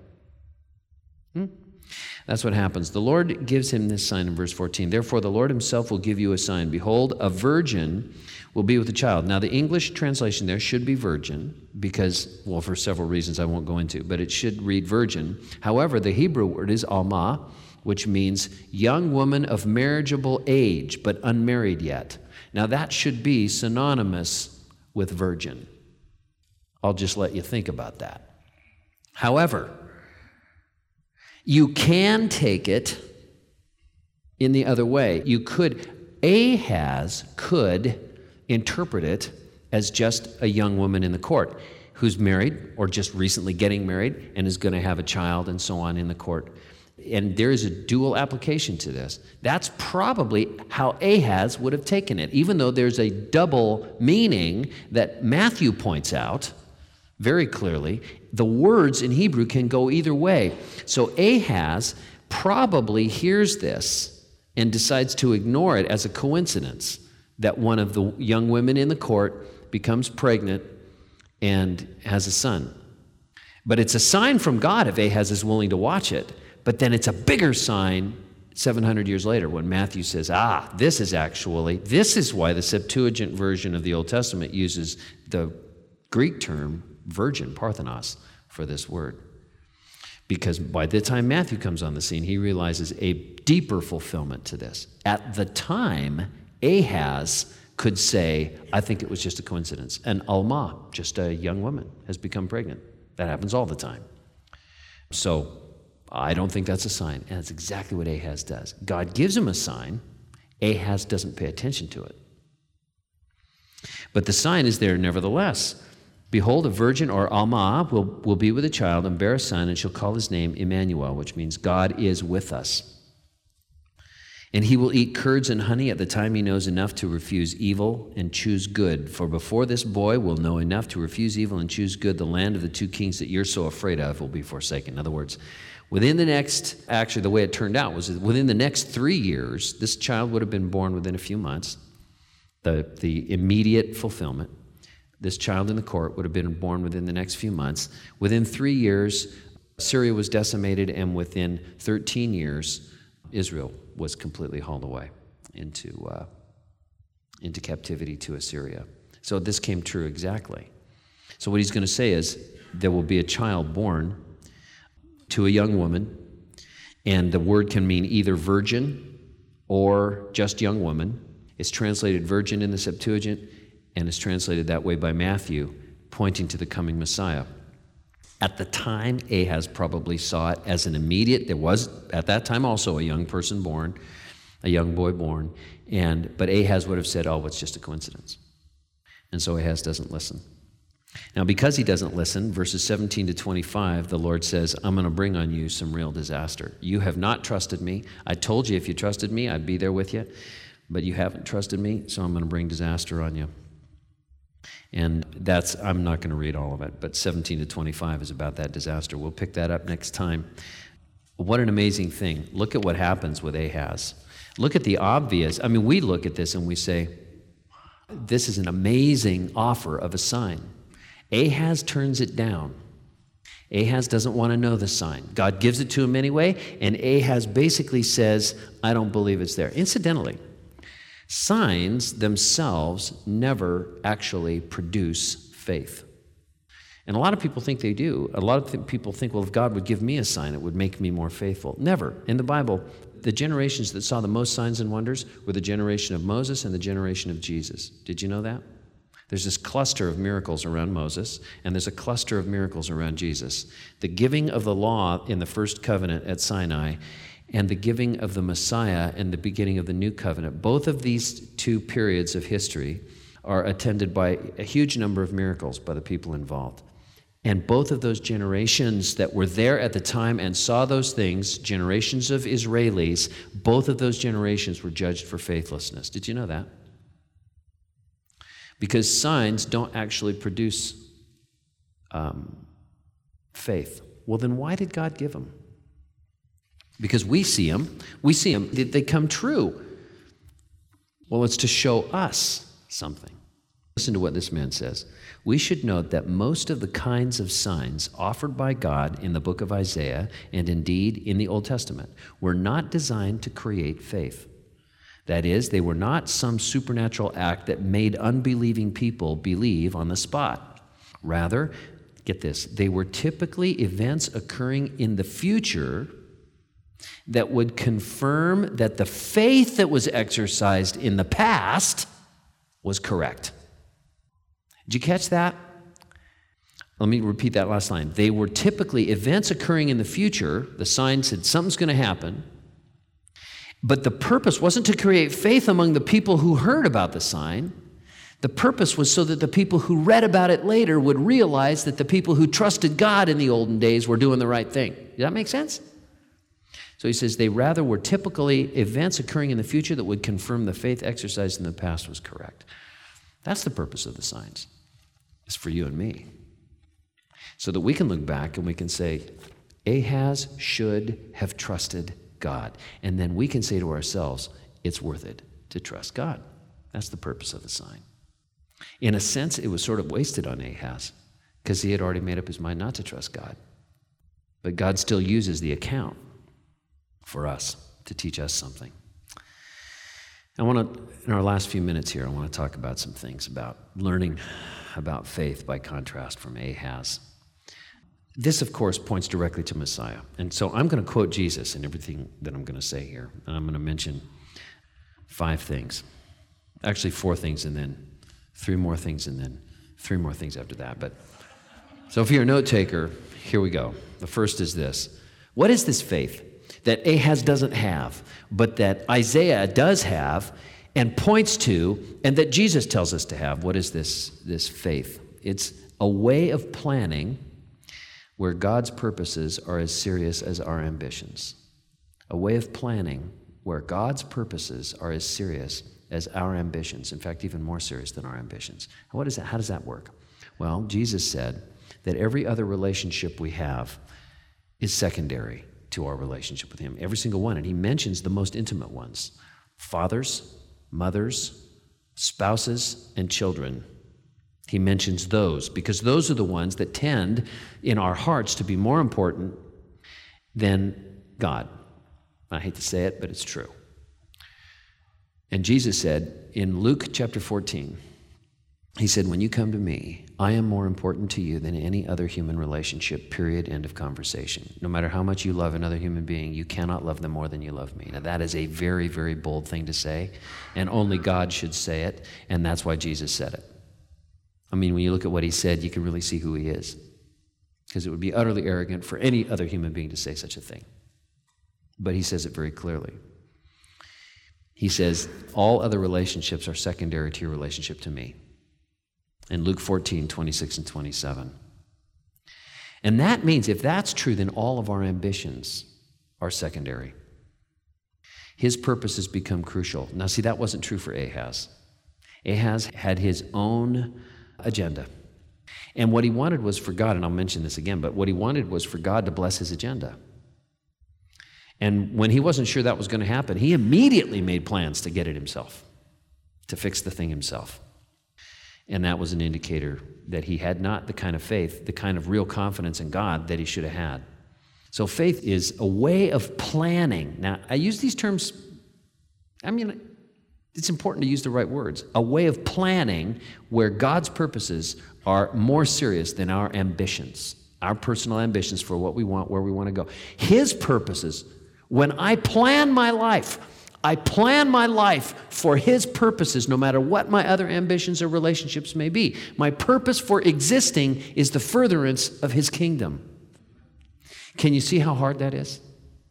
That's what happens. The Lord gives him this sign in verse 14. Therefore, the Lord himself will give you a sign. Behold, a virgin will be with a child. Now, the English translation there should be virgin because, well, for several reasons I won't go into, but it should read virgin. However, the Hebrew word is alma, which means young woman of marriageable age, but unmarried yet. Now, that should be synonymous with virgin. I'll just let you think about that. However, you can take it in the other way. Ahaz could interpret it as just a young woman in the court who's married or just recently getting married and is going to have a child and so on in the court. And there is a dual application to this. That's probably how Ahaz would have taken it, even though there's a double meaning that Matthew points out very clearly. The words in Hebrew can go either way. So Ahaz probably hears this and decides to ignore it as a coincidence that one of the young women in the court becomes pregnant and has a son. But it's a sign from God if Ahaz is willing to watch it. But then it's a bigger sign 700 years later when Matthew says, this is why the Septuagint version of the Old Testament uses the Greek term virgin, parthenos, for this word. Because by the time Matthew comes on the scene, he realizes a deeper fulfillment to this. At the time, Ahaz could say, I think it was just a coincidence. And Alma, just a young woman, has become pregnant. That happens all the time. So I don't think that's a sign, and that's exactly what Ahaz does. God gives him a sign. Ahaz doesn't pay attention to it. But the sign is there nevertheless. Behold, a virgin, or Alma, will be with a child and bear a son, and shall call his name Emmanuel, which means God is with us. And he will eat curds and honey at the time he knows enough to refuse evil and choose good. For before this boy will know enough to refuse evil and choose good, the land of the two kings that you're so afraid of will be forsaken. In other words, the way it turned out was that within the next 3 years, this child would have been born within a few months, the immediate fulfillment. This child in the court would have been born within the next few months. Within 3 years, Syria was decimated, and within 13 years, Israel was completely hauled away into captivity to Assyria. So this came true exactly. So what he's going to say is there will be a child born to a young woman, and the word can mean either virgin or just young woman. It's translated virgin in the Septuagint, and it's translated that way by Matthew pointing to the coming Messiah. At the time, Ahaz probably saw it as an immediate. There was, at that time, also a young person born, a young boy born, but Ahaz would have said, oh, it's just a coincidence. And so Ahaz doesn't listen. Now, because he doesn't listen, verses 17 to 25, the Lord says, I'm going to bring on you some real disaster. You have not trusted me. I told you if you trusted me, I'd be there with you. But you haven't trusted me, so I'm going to bring disaster on you. And I'm not going to read all of it, but 17 to 25 is about that disaster. We'll pick that up next time. What an amazing thing. Look at what happens with Ahaz. Look at the obvious. I mean, we look at this and we say, this is an amazing offer of a sign. Ahaz turns it down. Ahaz doesn't want to know the sign. God gives it to him anyway, and Ahaz basically says, I don't believe it's there. Incidentally, signs themselves never actually produce faith. And a lot of people think they do. A lot of people think, well, if God would give me a sign, it would make me more faithful. Never. In the Bible, the generations that saw the most signs and wonders were the generation of Moses and the generation of Jesus. Did you know that? There's this cluster of miracles around Moses, and there's a cluster of miracles around Jesus. The giving of the law in the first covenant at Sinai and the giving of the Messiah and the beginning of the new covenant, both of these two periods of history are attended by a huge number of miracles by the people involved. And both of those generations that were there at the time and saw those things, generations of Israelis, both of those generations were judged for faithlessness. Did you know that? Because signs don't actually produce faith. Well, then why did God give them? Because we see them. They come true. Well, it's to show us something. Listen to what this man says. We should note that most of the kinds of signs offered by God in the book of Isaiah, and indeed in the Old Testament, were not designed to create faith. That is, they were not some supernatural act that made unbelieving people believe on the spot. Rather, get this, they were typically events occurring in the future that would confirm that the faith that was exercised in the past was correct. Did you catch that? Let me repeat that last line. They were typically events occurring in the future. The sign said something's going to happen. But the purpose wasn't to create faith among the people who heard about the sign. The purpose was so that the people who read about it later would realize that the people who trusted God in the olden days were doing the right thing. Does that make sense? So he says they rather were typically events occurring in the future that would confirm the faith exercised in the past was correct. That's the purpose of the signs. It's for you and me. So that we can look back and we can say, Ahaz should have trusted God. And then we can say to ourselves, it's worth it to trust God. That's the purpose of the sign. In a sense, it was sort of wasted on Ahaz because he had already made up his mind not to trust God. But God still uses the account for us to teach us something. In our last few minutes here, I want to talk about some things about learning about faith by contrast from Ahaz. This, of course, points directly to Messiah. And so I'm going to quote Jesus in everything that I'm going to say here. And I'm going to mention 5 things. Actually, 4 things, and then 3 more things, and then 3 more things after that. So if you're a note taker, here we go. The first is this. What is this faith that Ahaz doesn't have, but that Isaiah does have and points to, and that Jesus tells us to have? What is this faith? It's a way of planning where God's purposes are as serious as our ambitions. A way of planning where God's purposes are as serious as our ambitions. In fact, even more serious than our ambitions. What is that? How does that work? Well, Jesus said that every other relationship we have is secondary to our relationship with Him. Every single one. And He mentions the most intimate ones. Fathers, mothers, spouses, and children. He mentions those because those are the ones that tend in our hearts to be more important than God. I hate to say it, but it's true. And Jesus said in Luke chapter 14, He said, when you come to me, I am more important to you than any other human relationship, period, end of conversation. No matter how much you love another human being, you cannot love them more than you love me. Now that is a very, very bold thing to say, and only God should say it, and that's why Jesus said it. I mean, when you look at what he said, you can really see who he is. Because it would be utterly arrogant for any other human being to say such a thing. But he says it very clearly. He says, all other relationships are secondary to your relationship to me. In Luke 14, 26 and 27. And that means if that's true, then all of our ambitions are secondary. His purposes become crucial. Now, see, that wasn't true for Ahaz. Ahaz had his own agenda. And what he wanted was for God, and I'll mention this again, but what he wanted was for God to bless his agenda. And when he wasn't sure that was going to happen, he immediately made plans to get it himself, to fix the thing himself. And that was an indicator that he had not the kind of faith, the kind of real confidence in God that he should have had. So faith is a way of planning. Now, I use these terms, it's important to use the right words. A way of planning where God's purposes are more serious than our ambitions, our personal ambitions for what we want, where we want to go. His purposes, when I plan my life for his purposes, no matter what my other ambitions or relationships may be. My purpose for existing is the furtherance of his kingdom. Can you see how hard that is?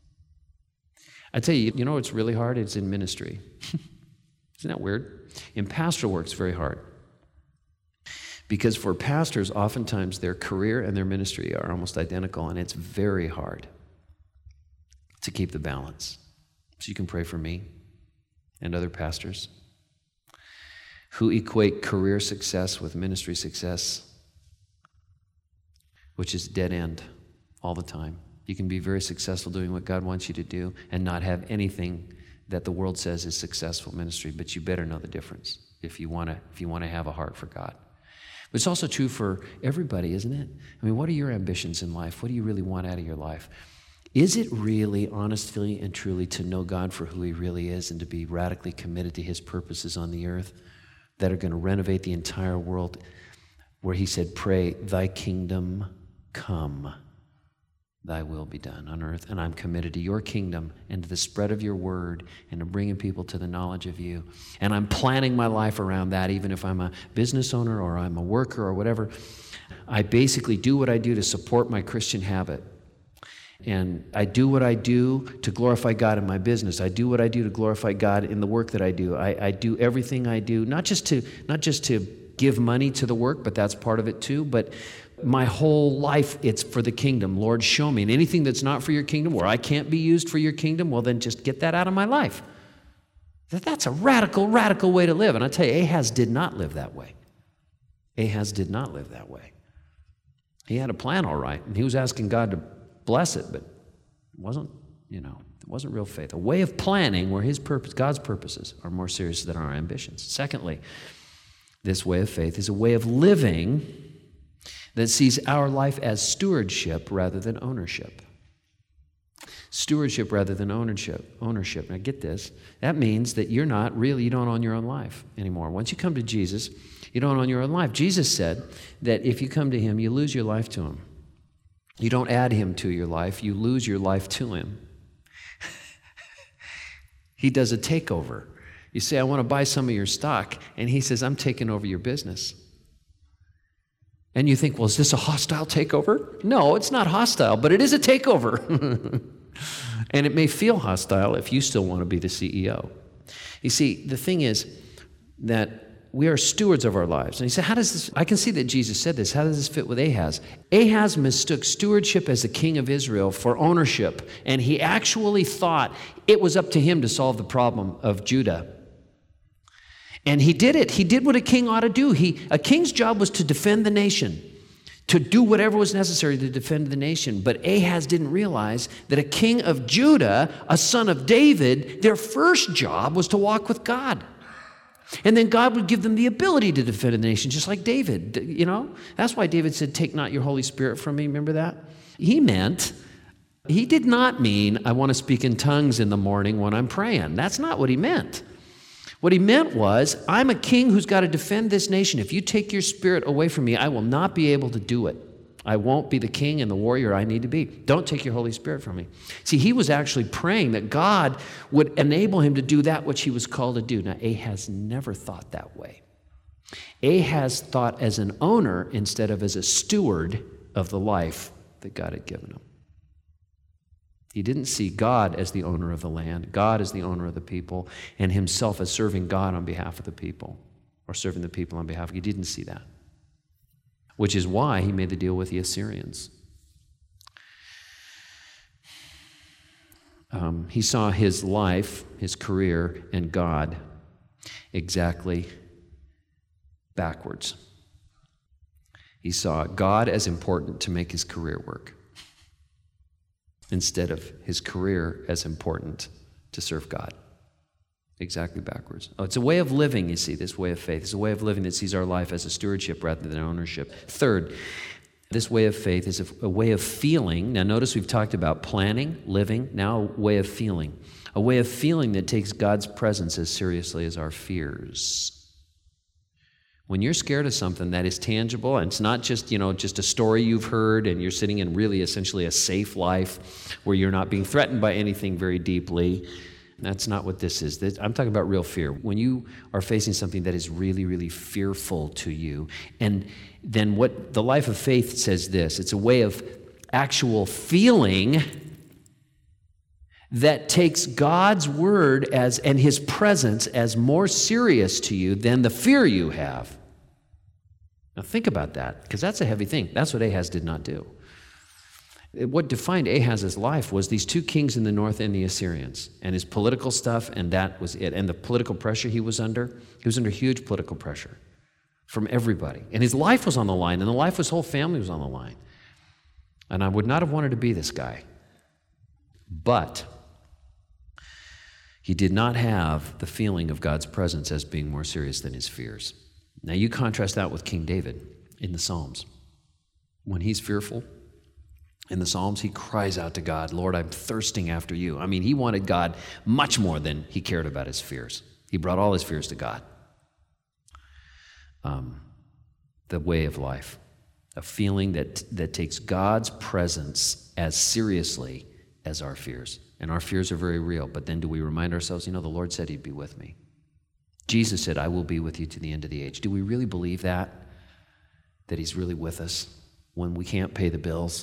I tell you, you know what's really hard? It's in ministry. Isn't that weird? In pastoral work, it's very hard. Because for pastors, oftentimes their career and their ministry are almost identical, and it's very hard to keep the balance. So you can pray for me and other pastors who equate career success with ministry success, which is dead end all the time. You can be very successful doing what God wants you to do and not have anything that the world says is successful ministry, but you better know the difference if you want to have a heart for God. But it's also true for everybody, isn't it? I mean, what are your ambitions in life? What do you really want out of your life? Is it really, honestly and truly, to know God for who he really is and to be radically committed to his purposes on the earth that are going to renovate the entire world, where he said, pray, thy kingdom come, thy will be done on earth. And I'm committed to your kingdom and to the spread of your word and to bringing people to the knowledge of you. And I'm planning my life around that, even if I'm a business owner or I'm a worker or whatever. I basically do what I do to support my Christian habit. And I do what I do to glorify God in my business. I do what I do to glorify God in the work that I do. I do everything I do, not just to give money to the work, but that's part of it too. But my whole life, it's for the kingdom. Lord, show me. And anything that's not for your kingdom, where I can't be used for your kingdom, well, then just get that out of my life. That's a radical, radical way to live. And I tell you, Ahaz did not live that way. Ahaz did not live that way. He had a plan, all right, and he was asking God to bless it, but it wasn't real faith. A way of planning where his purpose, God's purposes, are more serious than our ambitions. Secondly, this way of faith is a way of living that sees our life as stewardship rather than ownership. Stewardship rather than ownership. Ownership. Now get this. That means that you don't own your own life anymore. Once you come to Jesus, you don't own your own life. Jesus said that if you come to him, you lose your life to him. You don't add him to your life, you lose your life to him. He does a takeover. You say, I want to buy some of your stock, and he says, I'm taking over your business. And you think, well, is this a hostile takeover? No, it's not hostile, but it is a takeover. And it may feel hostile if you still want to be the CEO. You see, the thing is that we are stewards of our lives. And he said, how does this, I can see that Jesus said this, how does this fit with Ahaz? Ahaz mistook stewardship as the king of Israel for ownership, and he actually thought it was up to him to solve the problem of Judah. And he did it. He did what a king ought to do. A king's job was to defend the nation, to do whatever was necessary to defend the nation. But Ahaz didn't realize that a king of Judah, a son of David, their first job was to walk with God. And then God would give them the ability to defend the nation, just like David, you know? That's why David said, take not your Holy Spirit from me. Remember that? He did not mean, I want to speak in tongues in the morning when I'm praying. That's not what he meant. What he meant was, I'm a king who's got to defend this nation. If you take your spirit away from me, I will not be able to do it. I won't be the king and the warrior I need to be. Don't take your Holy Spirit from me. See, he was actually praying that God would enable him to do that which he was called to do. Now, Ahaz never thought that way. Ahaz thought as an owner instead of as a steward of the life that God had given him. He didn't see God as the owner of the land, God as the owner of the people, and himself as serving God on behalf of the people, or serving the people on behalf of. He didn't see that, which is why he made the deal with the Assyrians. He saw his life, his career, and God exactly backwards. He saw God as important to make his career work instead of his career as important to serve God. Exactly backwards. Oh, it's a way of living, you see, this way of faith. It's a way of living that sees our life as a stewardship rather than ownership. Third, this way of faith is a way of feeling. Now notice we've talked about planning, living, now a way of feeling. A way of feeling that takes God's presence as seriously as our fears. When you're scared of something that is tangible, and it's not just, just a story you've heard, and you're sitting in really essentially a safe life where you're not being threatened by anything very deeply, that's not what this is. I'm talking about real fear. When you are facing something that is really, really fearful to you, and then what the life of faith says this, it's a way of actual feeling that takes God's word and his presence as more serious to you than the fear you have. Now think about that, because that's a heavy thing. That's what Ahaz did not do. What defined Ahaz's life was these two kings in the north and the Assyrians, and his political stuff, and that was it. And the political pressure he was under huge political pressure from everybody. And his life was on the line, and the life of his whole family was on the line. And I would not have wanted to be this guy. But he did not have the feeling of God's presence as being more serious than his fears. Now you contrast that with King David in the Psalms. When he's fearful, in the Psalms, he cries out to God, Lord, I'm thirsting after you. I mean, he wanted God much more than he cared about his fears. He brought all his fears to God. The way of life, a feeling that takes God's presence as seriously as our fears. And our fears are very real, but then do we remind ourselves, the Lord said he'd be with me. Jesus said, I will be with you to the end of the age. Do we really believe that he's really with us when we can't pay the bills?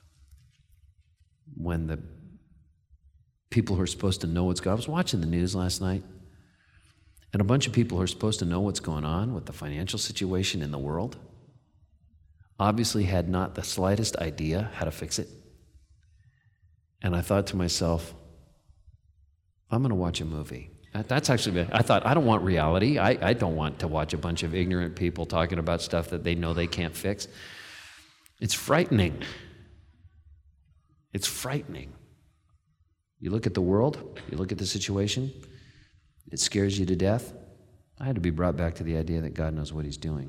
When the people who are supposed to know what's going on. I was watching the news last night, and a bunch of people who are supposed to know what's going on with the financial situation in the world obviously had not the slightest idea how to fix it. And I thought to myself, I'm going to watch a movie. That's actually, I thought, I don't want reality. I don't want to watch a bunch of ignorant people talking about stuff that they know they can't fix. It's frightening. It's frightening. You look at the world, you look at the situation, it scares you to death. I had to be brought back to the idea that God knows what he's doing.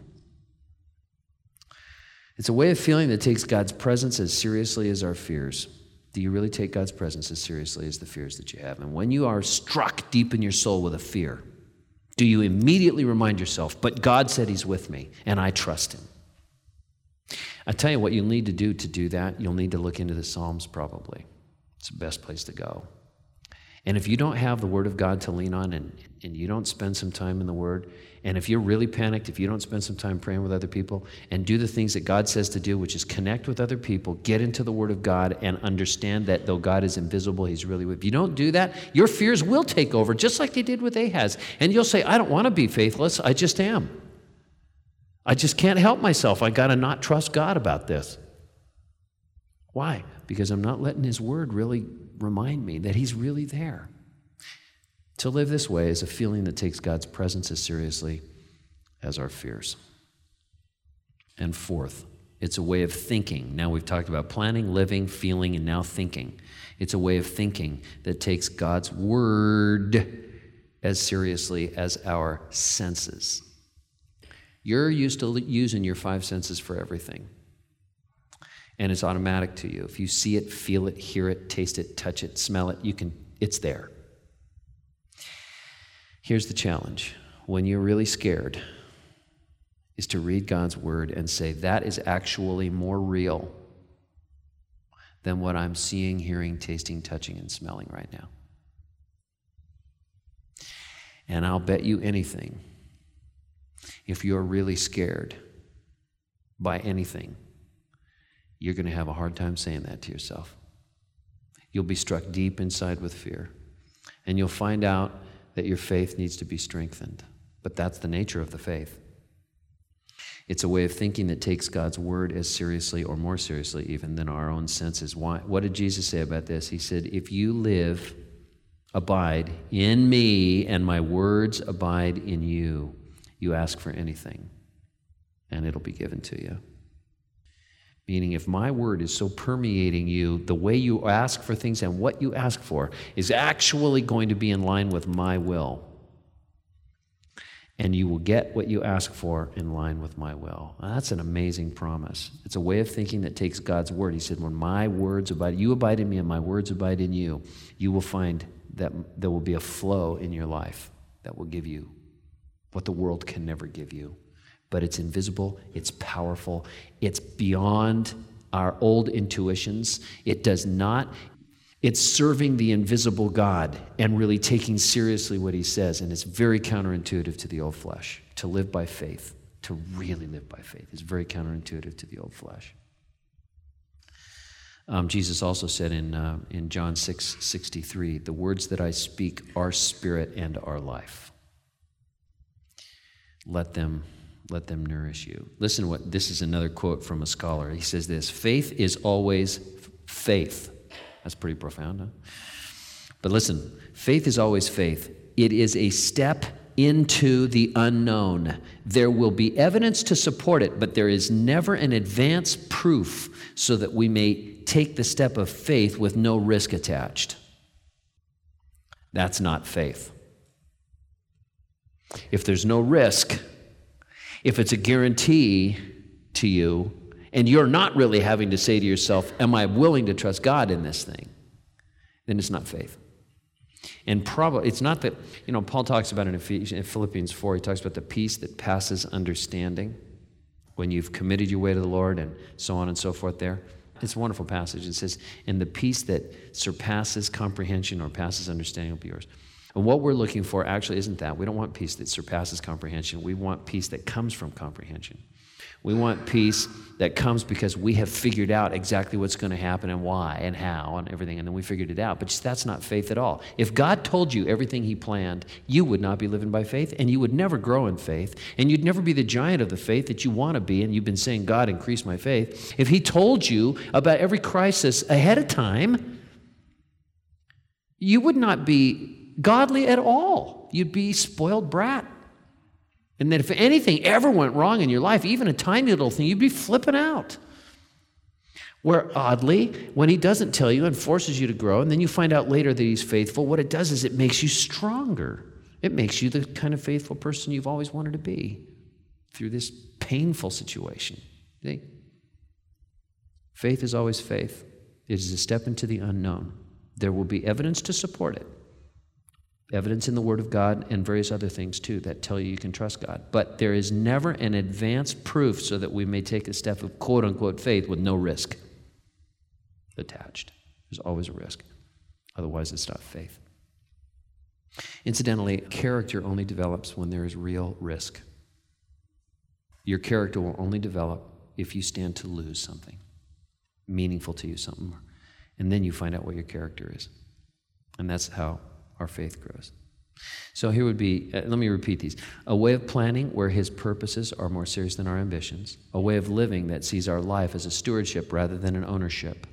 It's a way of feeling that takes God's presence as seriously as our fears. Do you really take God's presence as seriously as the fears that you have? And when you are struck deep in your soul with a fear, do you immediately remind yourself, but God said he's with me, and I trust him? I tell you what you'll need to do that. You'll need to look into the Psalms probably. It's the best place to go. And if you don't have the Word of God to lean on and you don't spend some time in the Word, and if you're really panicked, if you don't spend some time praying with other people and do the things that God says to do, which is connect with other people, get into the Word of God, and understand that though God is invisible, he's really with you. If you don't do that, your fears will take over, just like they did with Ahaz. And you'll say, I don't want to be faithless, I just am. I just can't help myself. I got to not trust God about this. Why? Because I'm not letting his word really remind me that he's really there. To live this way is a feeling that takes God's presence as seriously as our fears. And fourth, it's a way of thinking. Now we've talked about planning, living, feeling, and now thinking. It's a way of thinking that takes God's word as seriously as our senses. You're used to using your five senses for everything. And it's automatic to you. If you see it, feel it, hear it, taste it, touch it, smell it, it's there. Here's the challenge. When you're really scared, is to read God's word and say, that is actually more real than what I'm seeing, hearing, tasting, touching, and smelling right now. And I'll bet you anything, If you're really scared by anything, you're going to have a hard time saying that to yourself. You'll be struck deep inside with fear, and you'll find out that your faith needs to be strengthened. But that's the nature of the faith. It's a way of thinking that takes God's word as seriously or more seriously even than our own senses. Why? What did Jesus say about this? He said, if you abide in me and my words abide in you, you ask for anything and it'll be given to you. Meaning, if my word is so permeating you, the way you ask for things and what you ask for is actually going to be in line with my will. And you will get what you ask for in line with my will. Now, that's an amazing promise. It's a way of thinking that takes God's word. He said, when my words abide, you abide in me and my words abide in you, you will find that there will be a flow in your life that will give you what the world can never give you. But it's invisible, it's powerful, it's beyond our old intuitions. It's serving the invisible God and really taking seriously what he says, and it's very counterintuitive to the old flesh. To live by faith, to really live by faith, is very counterintuitive to the old flesh. Jesus also said in John 6:63, the words that I speak are spirit and are life. Let them nourish you. Listen this is another quote from a scholar. He says this, faith is always faith. That's pretty profound, huh? But listen, faith is always faith. It is a step into the unknown. There will be evidence to support it, but there is never an advance proof so that we may take the step of faith with no risk attached. That's not faith. If there's no risk, if it's a guarantee to you, and you're not really having to say to yourself, am I willing to trust God in this thing? Then it's not faith. And probably, it's not that, Paul talks about in Philippians 4, he talks about the peace that passes understanding when you've committed your way to the Lord and so on and so forth there. It's a wonderful passage. It says, and the peace that surpasses comprehension or passes understanding will be yours. And what we're looking for actually isn't that. We don't want peace that surpasses comprehension. We want peace that comes from comprehension. We want peace that comes because we have figured out exactly what's going to happen and why and how and everything, and then we figured it out. But that's not faith at all. If God told you everything he planned, you would not be living by faith, and you would never grow in faith, and you'd never be the giant of the faith that you want to be, and you've been saying, God, increase my faith. If he told you about every crisis ahead of time, you would not be godly at all. You'd be spoiled brat. And that if anything ever went wrong in your life, even a tiny little thing, you'd be flipping out. Where oddly, when he doesn't tell you and forces you to grow, and then you find out later that he's faithful, what it does is it makes you stronger. It makes you the kind of faithful person you've always wanted to be through this painful situation. See? Faith is always faith. It is a step into the unknown. There will be evidence to support it. Evidence in the Word of God and various other things too that tell you can trust God. But there is never an advance proof so that we may take a step of quote-unquote faith with no risk attached. There's always a risk. Otherwise, it's not faith. Incidentally, character only develops when there is real risk. Your character will only develop if you stand to lose something meaningful to you, something, and then you find out what your character is. And that's how our faith grows. So here would be, let me repeat these. A way of planning where his purposes are more serious than our ambitions. A way of living that sees our life as a stewardship rather than an ownership.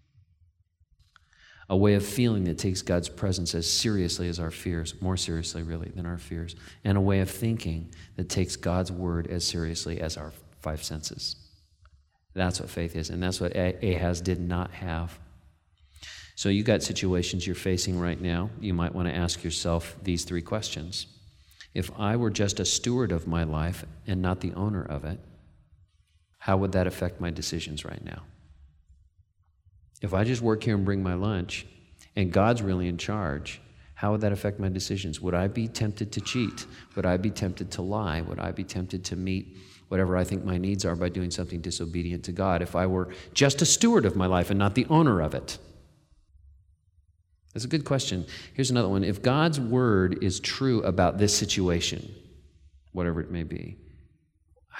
A way of feeling that takes God's presence as seriously as our fears, more seriously really than our fears. And a way of thinking that takes God's word as seriously as our five senses. That's what faith is, and that's what Ahaz did not have. So you got situations you're facing right now. You might want to ask yourself these three questions. If I were just a steward of my life and not the owner of it, how would that affect my decisions right now? If I just work here and bring my lunch and God's really in charge, how would that affect my decisions? Would I be tempted to cheat? Would I be tempted to lie? Would I be tempted to meet whatever I think my needs are by doing something disobedient to God if I were just a steward of my life and not the owner of it? That's a good question. Here's another one. If God's word is true about this situation, whatever it may be,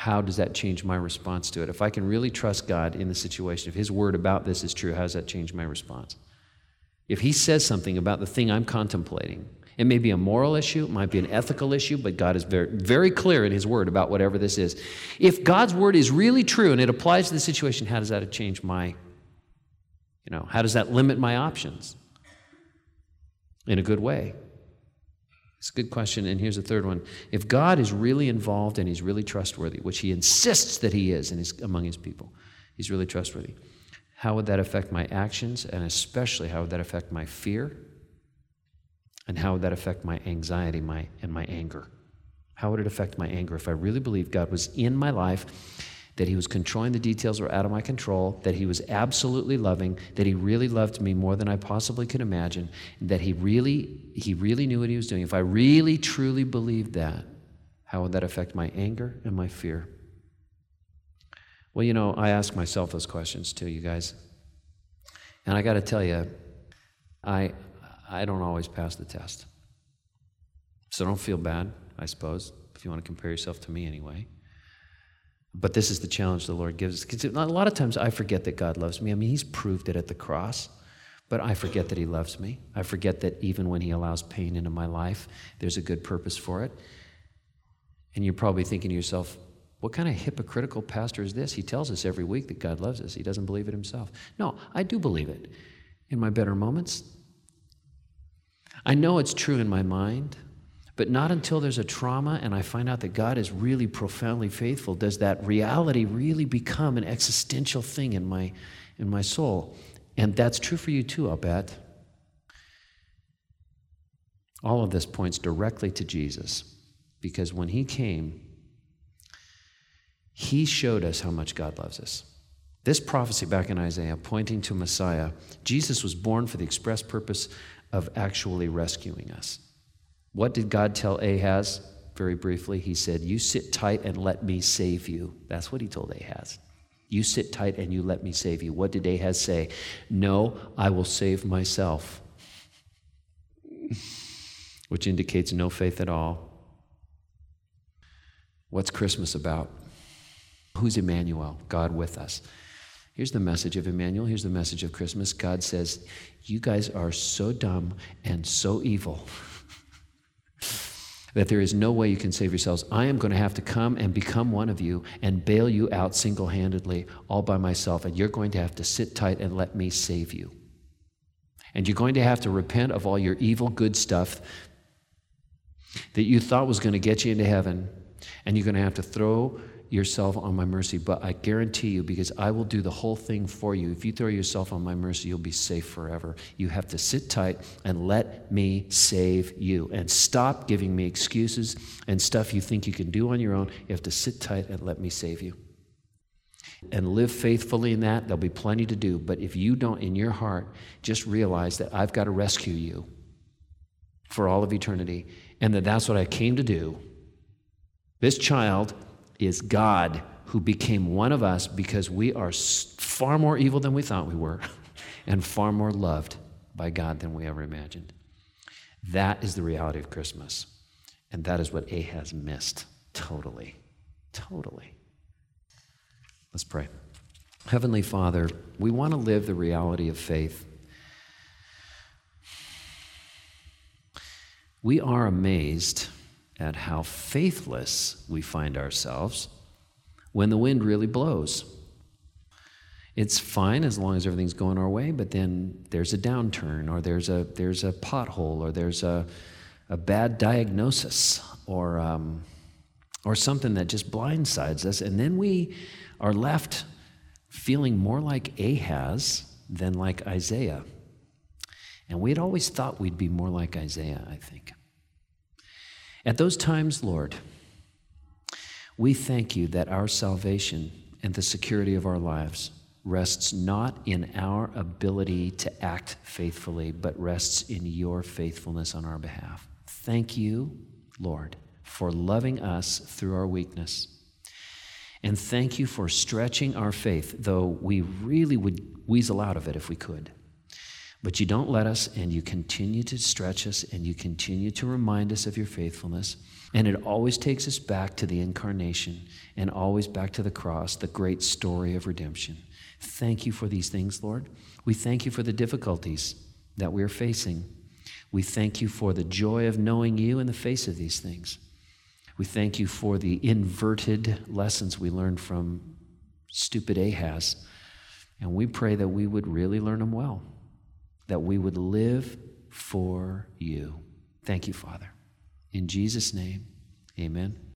how does that change my response to it? If I can really trust God in the situation, if his word about this is true, how does that change my response? If he says something about the thing I'm contemplating, it may be a moral issue, it might be an ethical issue, but God is very, very clear in his word about whatever this is. If God's word is really true and it applies to the situation, how does that change how does that limit my options in a good way? It's a good question, and here's the third one. If God is really involved and he's really trustworthy, which he insists that he is among his people, he's really trustworthy, how would that affect my actions, and especially how would that affect my fear? And how would that affect my anxiety and my anger? How would it affect my anger if I really believed God was in my life, that he was controlling the details that were out of my control, that he was absolutely loving, that he really loved me more than I possibly could imagine, that he really knew what he was doing? If I really, truly believed that, how would that affect my anger and my fear? Well, I ask myself those questions too, you guys. And I got to tell you, I don't always pass the test. So don't feel bad, I suppose, if you want to compare yourself to me anyway. But this is the challenge the Lord gives us. Because a lot of times I forget that God loves me. I mean, he's proved it at the cross, but I forget that he loves me. I forget that even when he allows pain into my life, there's a good purpose for it. And you're probably thinking to yourself, what kind of hypocritical pastor is this? He tells us every week that God loves us. He doesn't believe it himself. No, I do believe it in my better moments. I know it's true in my mind, but not until there's a trauma and I find out that God is really profoundly faithful does that reality really become an existential thing in my soul. And that's true for you too, I'll bet. All of this points directly to Jesus, because when he came, he showed us how much God loves us. This prophecy back in Isaiah, pointing to Messiah, Jesus was born for the express purpose of actually rescuing us. What did God tell Ahaz? Very briefly, he said, you sit tight and let me save you. That's what he told Ahaz. You sit tight and you let me save you. What did Ahaz say? No, I will save myself. Which indicates no faith at all. What's Christmas about? Who's Emmanuel? God with us. Here's the message of Emmanuel. Here's the message of Christmas. God says, you guys are so dumb and so evil that there is no way you can save yourselves. I am going to have to come and become one of you and bail you out single-handedly all by myself, and you're going to have to sit tight and let me save you. And you're going to have to repent of all your evil good stuff that you thought was going to get you into heaven, and you're going to have to throw yourself on my mercy. But I guarantee you, because I will do the whole thing for you, if you throw yourself on my mercy, you'll be safe forever. You have to sit tight and let me save you. And stop giving me excuses and stuff you think you can do on your own. You have to sit tight and let me save you. And live faithfully in that. There'll be plenty to do. But if you don't, in your heart, just realize that I've got to rescue you for all of eternity, and that's what I came to do. This child is God who became one of us because we are far more evil than we thought we were and far more loved by God than we ever imagined. That is the reality of Christmas. And that is what Ahaz missed totally. Totally. Let's pray. Heavenly Father, we want to live the reality of faith. We are amazed at how faithless we find ourselves when the wind really blows. It's fine as long as everything's going our way, but then there's a downturn, or there's a pothole, or there's a bad diagnosis, or something that just blindsides us, and then we are left feeling more like Ahaz than like Isaiah. And we had always thought we'd be more like Isaiah, I think. At those times, Lord, we thank you that our salvation and the security of our lives rests not in our ability to act faithfully, but rests in your faithfulness on our behalf. Thank you, Lord, for loving us through our weakness. And thank you for stretching our faith, though we really would weasel out of it if we could. But you don't let us, and you continue to stretch us, and you continue to remind us of your faithfulness. And it always takes us back to the incarnation and always back to the cross, the great story of redemption. Thank you for these things, Lord. We thank you for the difficulties that we're facing. We thank you for the joy of knowing you in the face of these things. We thank you for the inverted lessons we learned from stupid Ahaz. And we pray that we would really learn them well, that we would live for you. Thank you, Father. In Jesus' name, amen.